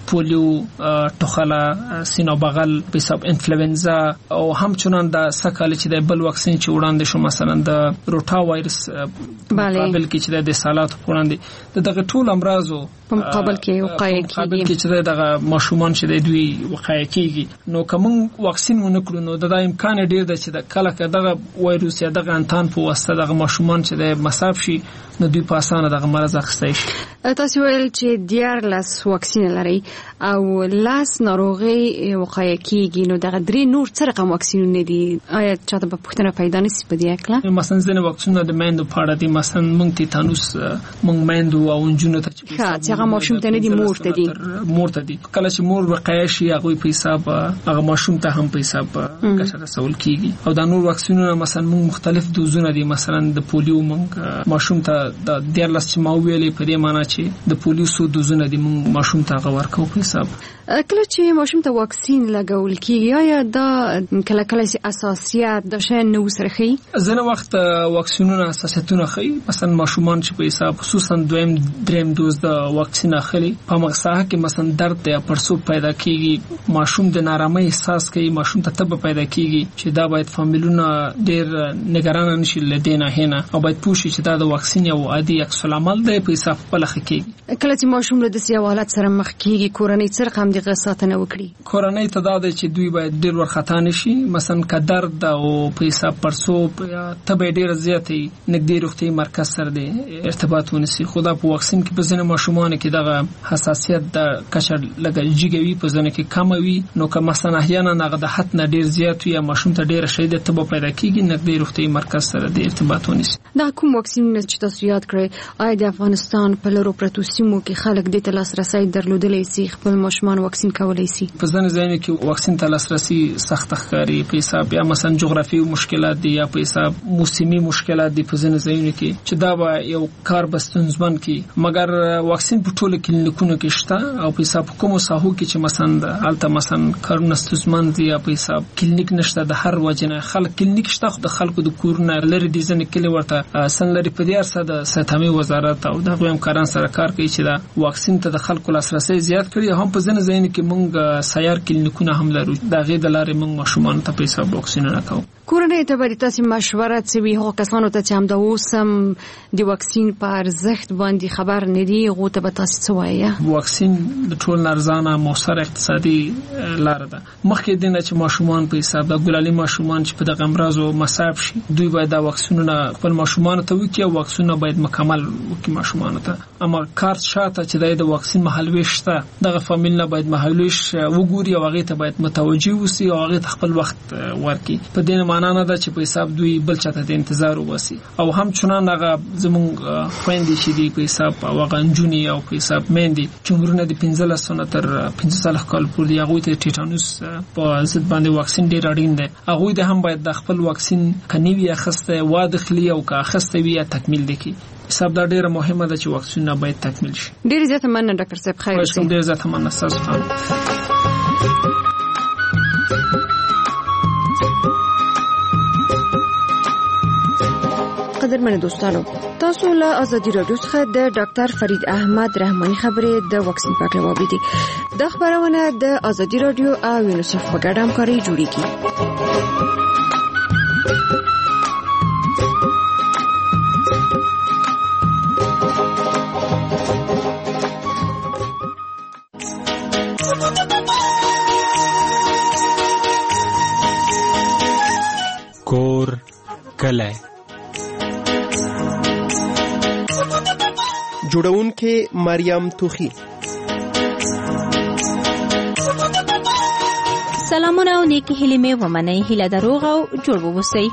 پولیو ټوخاله سینه بغل په حساب انفلوئنزا او همچنان د سکهال چې د بل واکسین چې وړاندې شو مثلا د روټا وایرس مقابل کې چې د سالات وړاندې دغه ټول امراضو په مقابل کې وقایع کیږي مقابل کې چې دغه ماشومان چې دوی وقایع کیږي نو کوم واکسین ونکړو نو د امکان ډیر ده چې د کله دغه وایروس یا دغه انتان په واسطه دغه ماشومان چې د مصاب شي نو دوی په اسانه دغه مرز اخیستای شي. تاسو ویل چې 10 واکسین لري او 10 ناروغي وقایع کیږي نو دغه درې نور څه رقم واکسینونه دي آیا چاته په پښتنه پیدا نشي په دې اکلا مثلا ځنه واکسینونه د میندو په اړه دي مثلا مونږ تیتانوس مونږ میندو او انجونو ته چې هغه ماشوم ته نه دي مور ته دي کله چې مور وقایع شي هغه په حساب هغه ماشوم ته هم په حساب کشر رسول کیږي او د نور واکسینونه مثلا مونږ مختلف دوزونه دي مثلا د پولیو مونږ ماشوم ته د 10 چې ما ویلې په دې معنی چې د پولیو سو دوزونه دي مونږ ماشوم ته غوړ کوو په حساب کله چې ماشوم ته واکسین لګول کیږي یا دا کله کله اساسيات د شین نو سره خي ځنه وخت واکسینونه اساسيتونه خي مثلا ماشومان چې په حساب خصوصا دریم دوز د واکسین اخلي په مغزه کې مثلا درد یا پرسوب پیدا کیږي ماشوم د نارامۍ احساس کوي ماشوم ته تب پیدا کیږي چې دا باید فامیلونه ډیر نگران نشي لدینه هنه او باید پوښي چې دا د واکسین یو عادي عکس العمل دی په حساب خپل خکېږي. کله چې ماشوم له دسي حالت سره مخ کیږي کورنۍ سره دغه ساتنه وکړي کورنۍ ته دا چې دوی باید ډیر ورختا نشي مثلا کدر د او په حساب پرسوب یا تبه ډیر زیاتې نګدي روغتي مرکز سره دی ارتباط ونیسي خدا په واکسین کې په ځینې ماشومان کې دغه حساسیت د کشر لګل جګوي په ځینې کې کم وي نو که مثلا احیانا هغه د حد نه ډیر زیات وي ماشوم ته ډیر شدید تبه پیدا کیږي نګدي روغتي مرکز سره دی ارتباط ونیسي. دا کوم واکسین چې تاسو یاد کړئ آیا د افغانستان په لورو پرتو سیمو کې خلک د لاسرسي درلودلی سي خپل ماشومان واکسین کولای شي؟ په ځینې ځایونو کې واکسین ته لاسرسي سخت ښکاري په حساب یا مثلا جغرافي مشکلات دي یا په حساب موسمي مشکلات دي په ځینې ځایونو کې چې دا به یو کار بستونزمن کی مګر واکسین په ټولو کلینیکونو کې شته او په حساب کوم ساحو کې چې مثلا الته مثلا کارونه ستونزمن دي یا په حساب کلینیک نشته د هر وجنه خلک کلینیک شته د خلکو د کورونه لري د ځینې کلی ورته سن لري په دې ارسه د صحتمي وزارت او د همکاران سره کار کوي چې دا واکسین ته د خلکو لاسرسي زیات کړي هم په ځینې ځایونو کې مونږ سیار کلینیکونه هم لرو دا غي د لارې مونږ ماشومان ته په حساب واکسینونه کوو. کورنۍ ته باید تاسو مشوره کوي هغه کسانو ته چې هم د اوسم د واکسین په ارزښت باندې خبر نه دي غو ته تاسو څه وایي؟ واکسین د ټول ارزانه موثر اقتصادي لار ده. مخکې دینه چې ماشومان په حساب د ګلالي ماشومان چې په دغه امراضو مصاب شي دوی باید د واکسینونه خپل ماشومان ته وکړي او واکسینونه باید مکمل وکړي ماشومان ته. اما کارت شاته چې د واکسین مهالويش ته دغه فامیل نه باید مهالويش وګوري او هغه ته باید متوجي وسی او هغه خپل وخت ورکړي. په دې معنی نه ده چې په حساب دوی بل چاته د انتظار وسی او هم چنان هغه زمونږ خويندې چې دی په حساب او غنجونی او په حساب مندي چې عمرونه د 15 سنه تر 15 کال پورې هغه ته ټیټانوس په ضد باندې واکسین ډیر اړین دی. هغه د هم باید د خپل واکسین کنيوي اخسته واضحلی او کا اخسته وی تکمیل دي. حساب دا ډیره مهمه ده چې واکسینونه باید تکمیل شي. ډیر زیات مننه ډاکټر صاحب. خیر شي. ډیر زیات مننه تاسو. قدرمن دوستانو، تاسو له ازادي رادیو څخه د ډاکټر فرید احمد رحماني خبرې د واکسین په اړه واوریدي. د خبرونه د ازادي رادیو او یونیسف په ګډه همکاري جوړیږي. کور کله جوړونکې مریم توخی. سلامونه او نیکی هیلې مې ومنئ. هیله د روغ او جوړ ووسئ.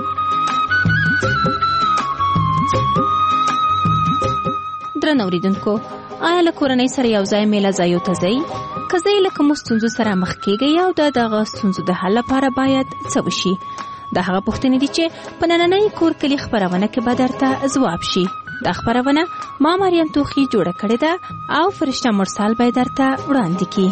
درنو اوریدونکو، آیا له کورنۍ سره یو ځای میله ځایو ته ځئ؟ که ځئ له کومو ستونزو سره مخ کېږئ او د دغه ستونزو د حل لپاره باید څه وشي؟ دا هغه پوښتنې دي چې په نننۍ کور کلي خپرونه کې به درته ځواب شي. دا خبرونه ما مریم توخی جوړه کړې ده او فرشته مرسل به درته وړاندې کړي.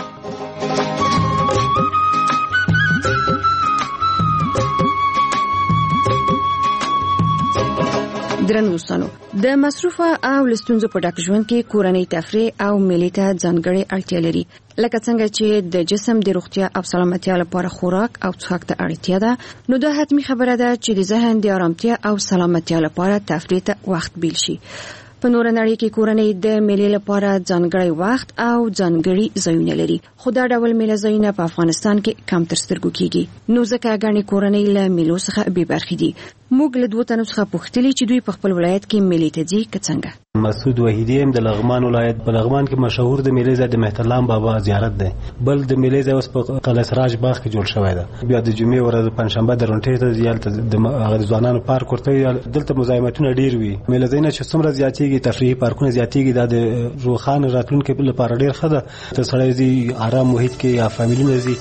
درنو دوستانو، د مصروفه او لستونزو په ډک ژوند کې کورنۍ تفریح او میلې ته ځانګړې اړتیا لري. لکه څنګه چې د جسم د روغتیا او سلامتیا لپاره خوراک او څښاک ته اړتیا ده، نو دا حتمی خبره ده چې د ذهن د آرامتیا او سلامتیا لپاره تفریح ته وخت بیل شي. په نور نړۍ کې کورنۍ د میلې لپاره ځانګړی وخت او ځانګړي ځایونه لري، خو دا ډول میلې ځایونه په افغانستان کې کم تر سترګو کیږي. نو ځکه غاڼې کورنۍ له میلو څخه بې برخې دي. موږ له دوه تنو څخه پوښتلي چې دوی په خپل ولایت کې میلې ته ځي که څنګه. مسعود وحیدی هم د لغمان ولایت په لغمان کې مشهور د میلې ځای د مهترلام بابا زیارت دی. بل د میلې ځای اوس په قلعه سراج باغ کې جوړ شوی دی. بیا د جمعې ورځ پنځشنبه د رونټې ته زیات د ځوانانو پارک ورته دلته مزاحمتونه ډیر وي. میلې ځایونه چې څومره زیاتېږي تفریحي پارکونه زیاتېږي، دا د روخان راتلونکو لپاره ډیر ښه ده. ته سړی ځي آرام محیط کې یا فامیلونه ځي.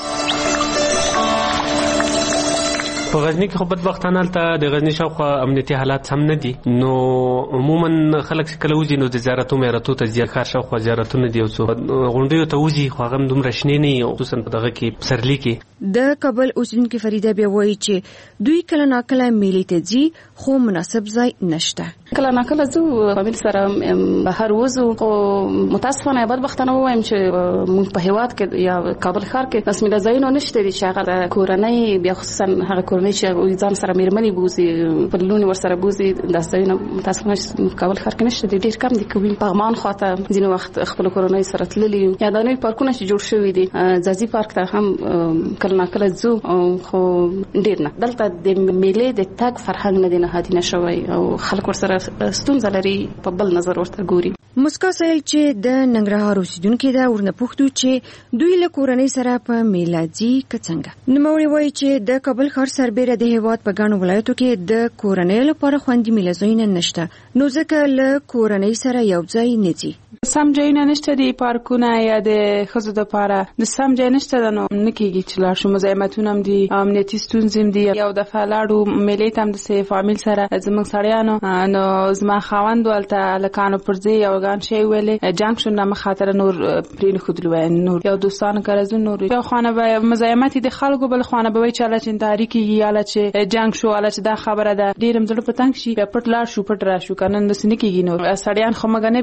په غزنی کې خو بدبختانه البته د غزنی شاوخوا امنیتي حالات هم نه دي، نو عموما خلک چې کله وځي نو د زیارتو میراتو ته ځي. ښار شاوخوا زیارتونه دي او څو غونډیو ته وځي، خو هغه هم دومره شنې نه وي، خصوصا په دغه کې پسرلي کې. د کابل اوسیدونکو فریده بیا وایي چې دوی کله ناکله میلې ته ځي خو مناسب ځای نشته. کله ناکله زه فامیل سره بهر وځو، خو متاسفانه بدبختانه وایم چې موږ په هیواد کې یا کابل ښار کې رسمي ځایونه نشته دي چې هغه کورنۍ بیا خصوصا هغه کورنۍ چې ځان سره میرمنې بوزي په لونی ور سره بوزي د ځایونه متاسفانه کابل ښار کې نشته دي، ډیر کم دي. کوم پغمان خواته ځینې وخت خپل کورنۍ سره تللي یا د نوې پارکونه چې جوړ شوي دي، ځاځي پارک ته هم کله ناکله ځو، خو ډیر نه. دلته د میلې د تګ فرهنګ نه دی نهادي نشوي او خلک ورسره ستونزه لري، په بل نظر ورته ګوري. مسکا سهیل چې د ننګرهار اوسیدونکو ده ورنه پوښتو چې دوی له کورنۍ سره په میلادي کڅنګه. نوموړي وایي چې د کابل ښار سربېره د هیواد په ګڼو ولایتو کې د کورنۍ لپاره خوندي میلځایونه نشته، نو ځکه له کورنۍ سره یو ځای نه ځي. سم ځایونه نشته دي، پارکونه یا د ښځو دپاره د سم ځای نشته ده، نو نه کېږي چې لاړ شو. مزاحمتونه هم دي، امنیتي ستونزې هم دي. یو دفعه لاړو میلې ته هم داسې فامیل سره زموږ سړیانو، نو زما خاوند هلته هلکانو پر ځای یو ګان شی ویلې جنګ شو، نه مخاطره نور پرېنښودلو. نور یو دوستانو کره ځو، نور یو خانه به مزاحمت د خلکو، بل خانه به وایي چې هله چې انتحاري کېږي، هله چې جنګ شو، هله چې دا خبره ده. ډېر هم زړه په تنګ شي، بیا پټ لاړ شو پټ را شو، که نه داسې نه کېږي. نور سړیان خو موږ نه بیو.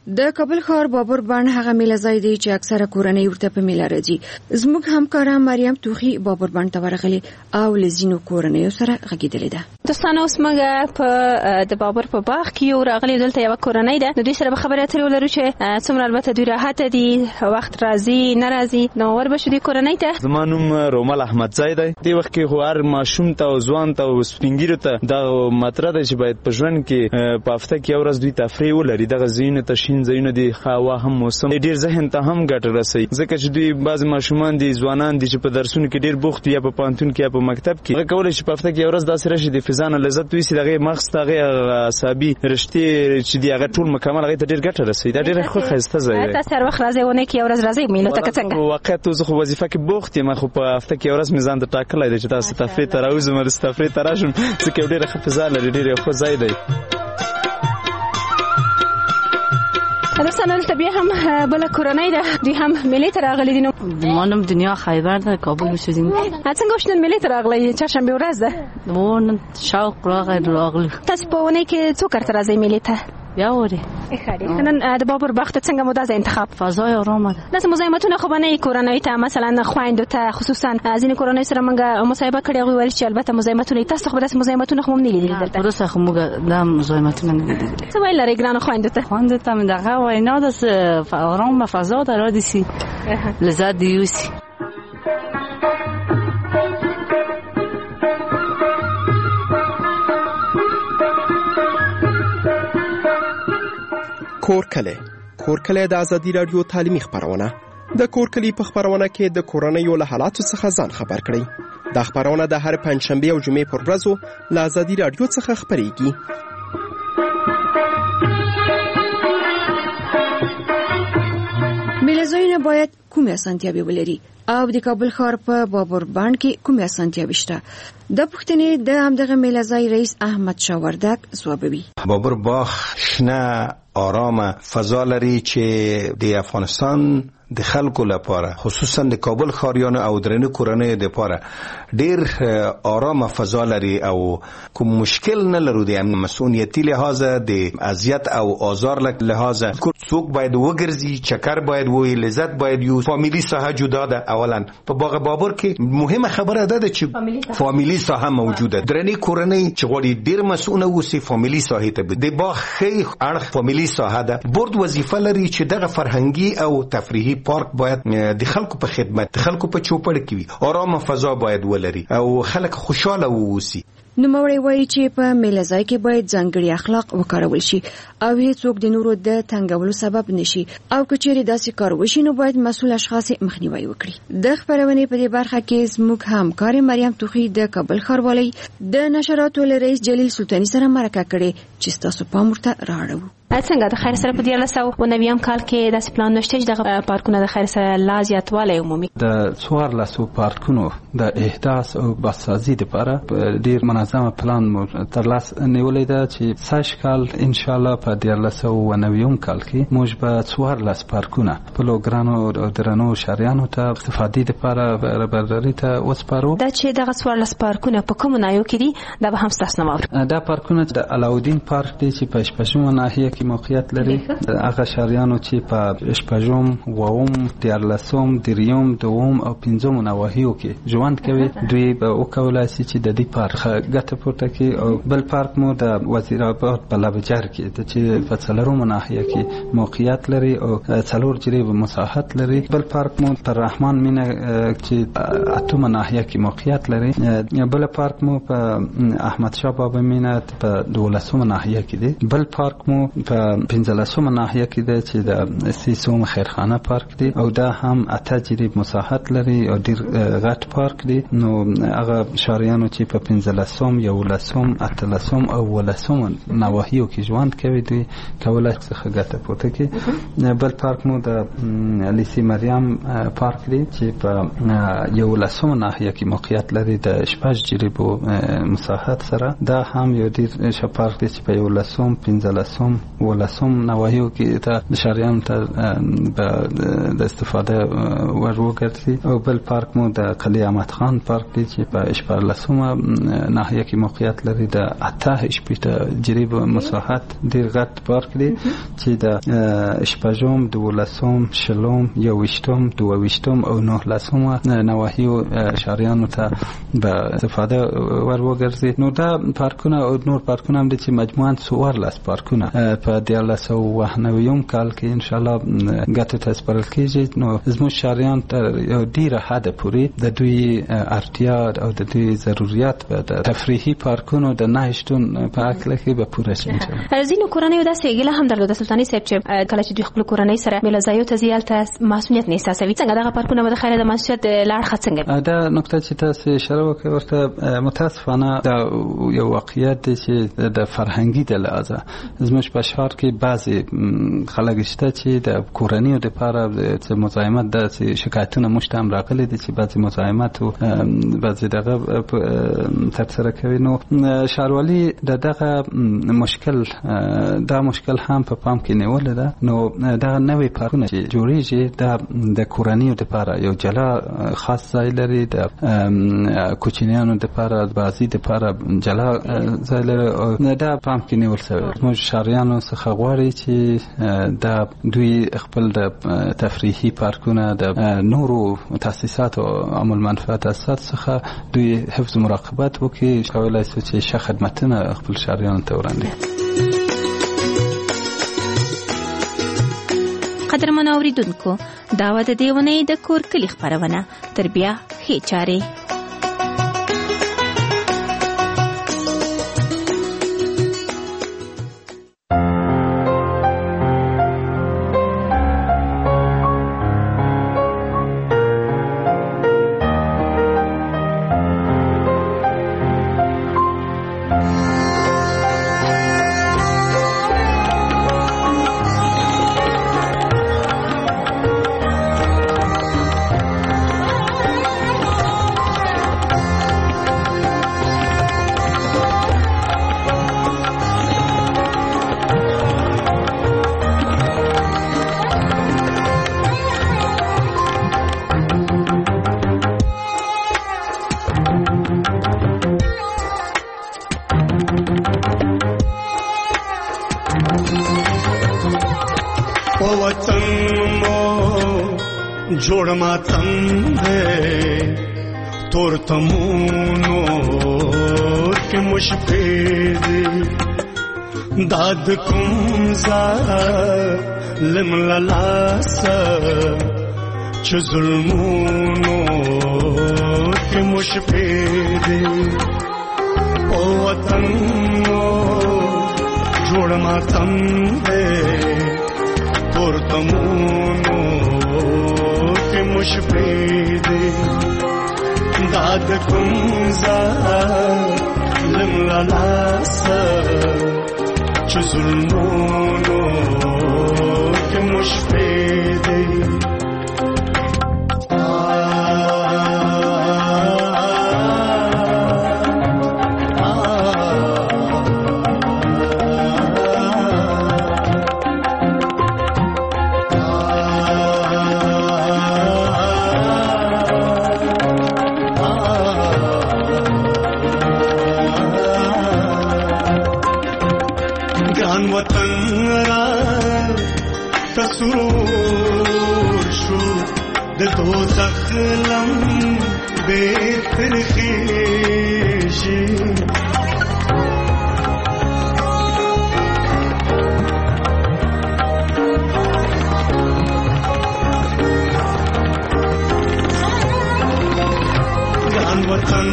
د کابل ښار بابر بڼ هغه میله ځای دی چې اکثره کورنۍ ورته په میله راځي. زموږ همکاره مریم توخی بابر بڼ ته ورغلې او له ځینو کورنیو سره غږېدلې ده. دوستانو اوس موږ په د بابر په باغ کې یو راغلي، دلته یوه کورنۍ ده. د دوی سره به خبرې اترې ولرو چې څومره البته دوی راحت دي، وخت راځي نه راځي. نو وربشو دې کورنۍ ته. زما نوم رومال احمدزی دی. دې وخت کې خو هر ماشوم ته او ځوان ته او سپینګیرو ته دا مطرح ده چې باید په ژوند کې په هفته کې یو ورځ دوی تفریح ولري. دغه ځایونه ته شین ځایونه دي، هوا هم موسم ډېر ذهن ته هم ګټه رسوي، ځکه چې دوی بعضې ماشومان دي، ځوانان دي چې په درسونو کې ډېر بوخت یا په پوهنتون کې یا په مکتب کې. هغه کولی شي په هفته کې یو ورځ داسې راشي د فضا نه لذت ویسي، د هغې مغز ته هغې اعصابي رشتې چې دي هغه ټول مکمل هغې ته ډېر ګټه رسوي. دا ډېر ښه ښایسته ځای دی. تاسې هر وخت راځئ، اونۍ کې یو ورځ راځئ میلو ته که څنګه؟ واقعیت زه خو وظیفه کې بوخت یم، خو په هفته کې یو ورځ مې ځان ته ټاکلی دی چې تاسو تفریح ته راوځم او تفریح ته راشم، ځکه یو ډېره ښه فضا لري، ډېر یو ښه ځای دی. دوستانو دلته بیا هم بله کورنۍ ده، دوی هم میلې ته راغلي دي. نو ما نوم دنیا خیبر ده، کابل اوسېږم. څنګه اوس نن میلې ته راغلی؟ چهارشنبې ورځ ده. نن شوق راغلی. تاسو په اونۍ کې څو کارته راځئ میلې ته؟ بیا وره نن د بابر باغ ته څنګه مو دا ځای انتخاب؟ فضای آرامه ده. داسې مزاحمتونه خو به نه وي کورنۍ ته، مثلا خویندو ته خصوصا ځینې کورنۍ سره موږ مصاحبه کړې، هغوی ویل چې البته مزاحمتونه وي. تاسو خو به داسې مزاحمتونه خو هم نه لیدلي دلته؟ وروسته خو موږ دا مزاحمتونه نه لیدلي. څه ویل لرئ ګرانو خویندو ته؟ خویندو ته مې دغه وینا داسې آرامه فضا ده، را دي سي لذت دې یوسي. کورکلی د ازادي راډیو تعلیمي خبرونه. د کورکلی په خبرونه کې د کورنیو له حالاتو څخه ځان خبر کړئ. دا خبرونه د هر پنځشنبه او جمعې پر ورځو له ازادي راډیو څخه خبرېږي. میله ځایونه باید کومې اسانتیاوې ولري او د کابل ښار په بابر بڼ کې کومې اسانتیاوې شته؟ د پوښتنې د همدغه میله ځای رئیس احمد شاه وردک ځوابوي. بابر باغ شنه آرامه فضا لري چې د افغانستان د خلکو لپاره خصوصا د کابل ښاریانو او درنو کورنیو لپاره ډیر آرامه فضا لري او کوم مشکل نه لرو د مسؤلیتي لحاظ د اذیت او آزار لحاظ. څوک باید وګرځي، چکر باید وي، لذت باید یو. فامیلی ساحه جدا ده. اولا په باغ بابر کې مهمه خبره ده چې فامیلی ساحه موجوده. درنې کورنۍ چې غواړي ډیر مسؤله اوسي فامیلی ساحه ته د باغ خې اړخ فامیلی ساحه ده. بورډ وظیفه لري چې دغه فرهنګي او تفریحي پارک باید د خلکو په خدمت، د خلکو په چوپړ کې وي. آرامه فضا باید ولري او خلک خوشاله ووسي. نوموړی وایي چې په میله ځای کې باید ځانګړي اخلاق وکارول شي او هیڅوک د نورو د تنګولو سبب نشي او که چیرې داسې کار وشي نو باید مسؤل اشخاص مخنیوي وکړي. د خبرونې په دې برخه کې زموږ همکار مریم توخی د کابل ښاروالۍ د نشراتو له رئیس جلیل سلطاني سره مرکه کړې چې ستاسو پام ورته رااړوو. څنګه د خیر سره په 1990 کال کې داسې پلان نشته چې دغه پارکونه د خیر سره لا زیاتوالی عمومي؟ د 1400 پارکونو د احداث او بازسازي لپاره ډیر منظمه پلان مو ترلاسه نیولې ده چې سږ کال ان شاء الله په 1990 کال کې موږ به 14 پارکونه په لوګرانو او درنو شهریانو ته استفادې لپاره برابرۍ ته وسپارو. دا چې دغه 14 پارکونه په کومو ناحیو کې دي دا به هم ستاسو نه واورو. دا پارکونه د علاودین پارک دی چې په شپږمه ناحیه کې موقعیت لري. هغه شهریانو چې په شپږم، اووم، دیارلسم، دریوم، دوم او پنځم نواحیو کې ژوند کوي دوی به وکولای شي چې د دې پارک ګټه پورته کړي. او بل پارک مو د وزیر آباد په لابجر کې چې په څلورمه ناحیه کې موقعیت لري او څلور جریب مساحت لري. بل پارک مو پر رحمان مینه چې اتمه ناحیه کې موقعیت لري. بل پارک مو په احمد شاه بابا مینه په 12مه ناحیه کې دی. بل پارک مو په 15مه ناحیه کې دی چې د سیسوم خیرخانه پارک دی او دا هم اته جریب مساحت لري او ډیر غټ پارک دی. نو هغه شهریانو چې په 15م، 11م، 18م او 18م نواحیو کې ژوند کوي دوی کولای څخه ګټه پورته کړي. بل پارک مو د لیسي مریم پارک دی چې په 11مه ناحیه کې موقعیت لري د 6 جریب مساحت سره. دا هم یو ډیر ښه پارک دی چې په 11م، 15م، 18م نواحیو کې د شهریانو ته د استفاده ور وګرځي. او بل پارک مو د قلعه احمد خان پارک دی چې په 14مه ناحیه ناحیه کې موقعیت لري د 8 جریب مساحت ډیر غټ پارک دی چې د شپږم 12 شلم 21 22 او 19 نواحیو شهریانو ته به استفاده ورګرځي. نو دا پارکونه او نور پارکونه هم دي چې مجموعاً 14 پارکونه په 1999 کال کې ان شاء الله ګټه ته سپارل کیږي. نو زموږ شهریان تر یو ډیره حد پورې د دوی اړتیا او د دوی ضرورت په تفریحي پارکونو د نه شتون په اړه کې به پوره شي. ځینو کورنۍ د سیګل هم درلوده سلطاني صاحب چې کله چې دوی خپل کورنۍ سره ملازایو ته زیالته مسؤلیت نه احساسوي. څنګه دغه پارکونه به د خیر د مسجد لاړ څنګه دا نقطه چې تاسو اشاره وکړه ورته متاسفانه دا یو واقعیت دی چې د فرهنګي د لحاظه زموږ په شهر کې بعضی خلک شته چې د کورنۍ د لپاره د مزاحمت د شکایتونه مشتم راغلي دي چې بعضی مزاحمت او بعضی دغه ترسره کوي. نو شهروالي دغه مشکل هم په پام کې نیول ده. نو دا نوې پارکونه چې جوړیږي د کورنۍ لپاره یو جلا خاص ځای لري، د کوچنیانو لپاره بعضی لپاره جلا ځای لري. دا پام کې نیول شوی. موږ شهریانو څخه غواړي چې دا دوی خپل د تفریحي پارکونه د نورو تاسیسات او عمل منفعت اساس څخه دوی حفظ مراقبت وکړي، کولای شي چې ښه خدمتونه خپل شهریانو ته وړاندې. قدرمن اوریدونکو، دا و د دې ونې د کور کلی خپرونه. تر بیا ښې چارې. जोड़ मातम है तोर तमूनो के मुशफेद दाद कुमजा लिमलासा च जुल्मूनो के मुशफेद ओ वतन जोड़ मातम है तोर तमूनो मुशफेद दाद कुमजा लिमलासा च जुल्मोनो के मुशफेद तसरूर शो दो तखलम बेतर खीशी जान वतन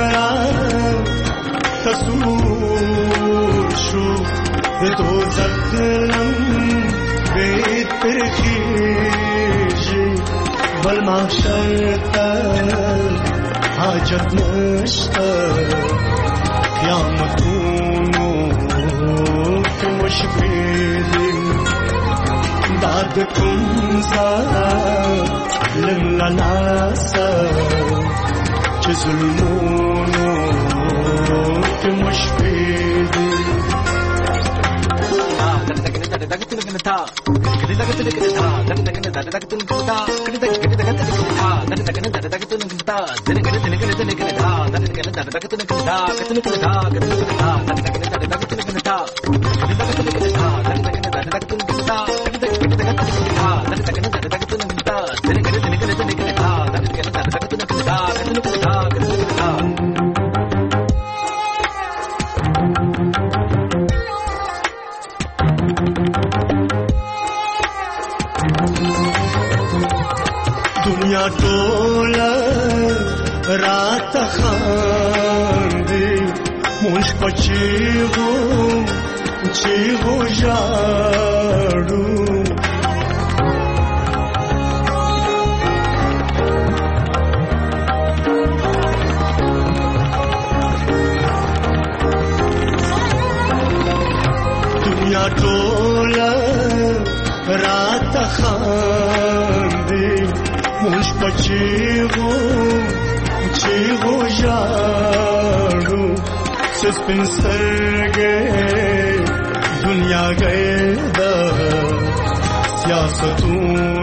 तसरूर शो दो तखलम बेतर खीशी बल माशरता हाजत नश्ता क़यामतूनो के मुशफेद दाद कुमजा लिमलासा च जुल्मोनो के मुशफेद دنیا ټوله راته خاندي مونږ په چیغو ژاړو دنیا ټوله راته خاندي مونږ په چیغو ژاړو سپین سترګې دنیا گئے دا سیاستوں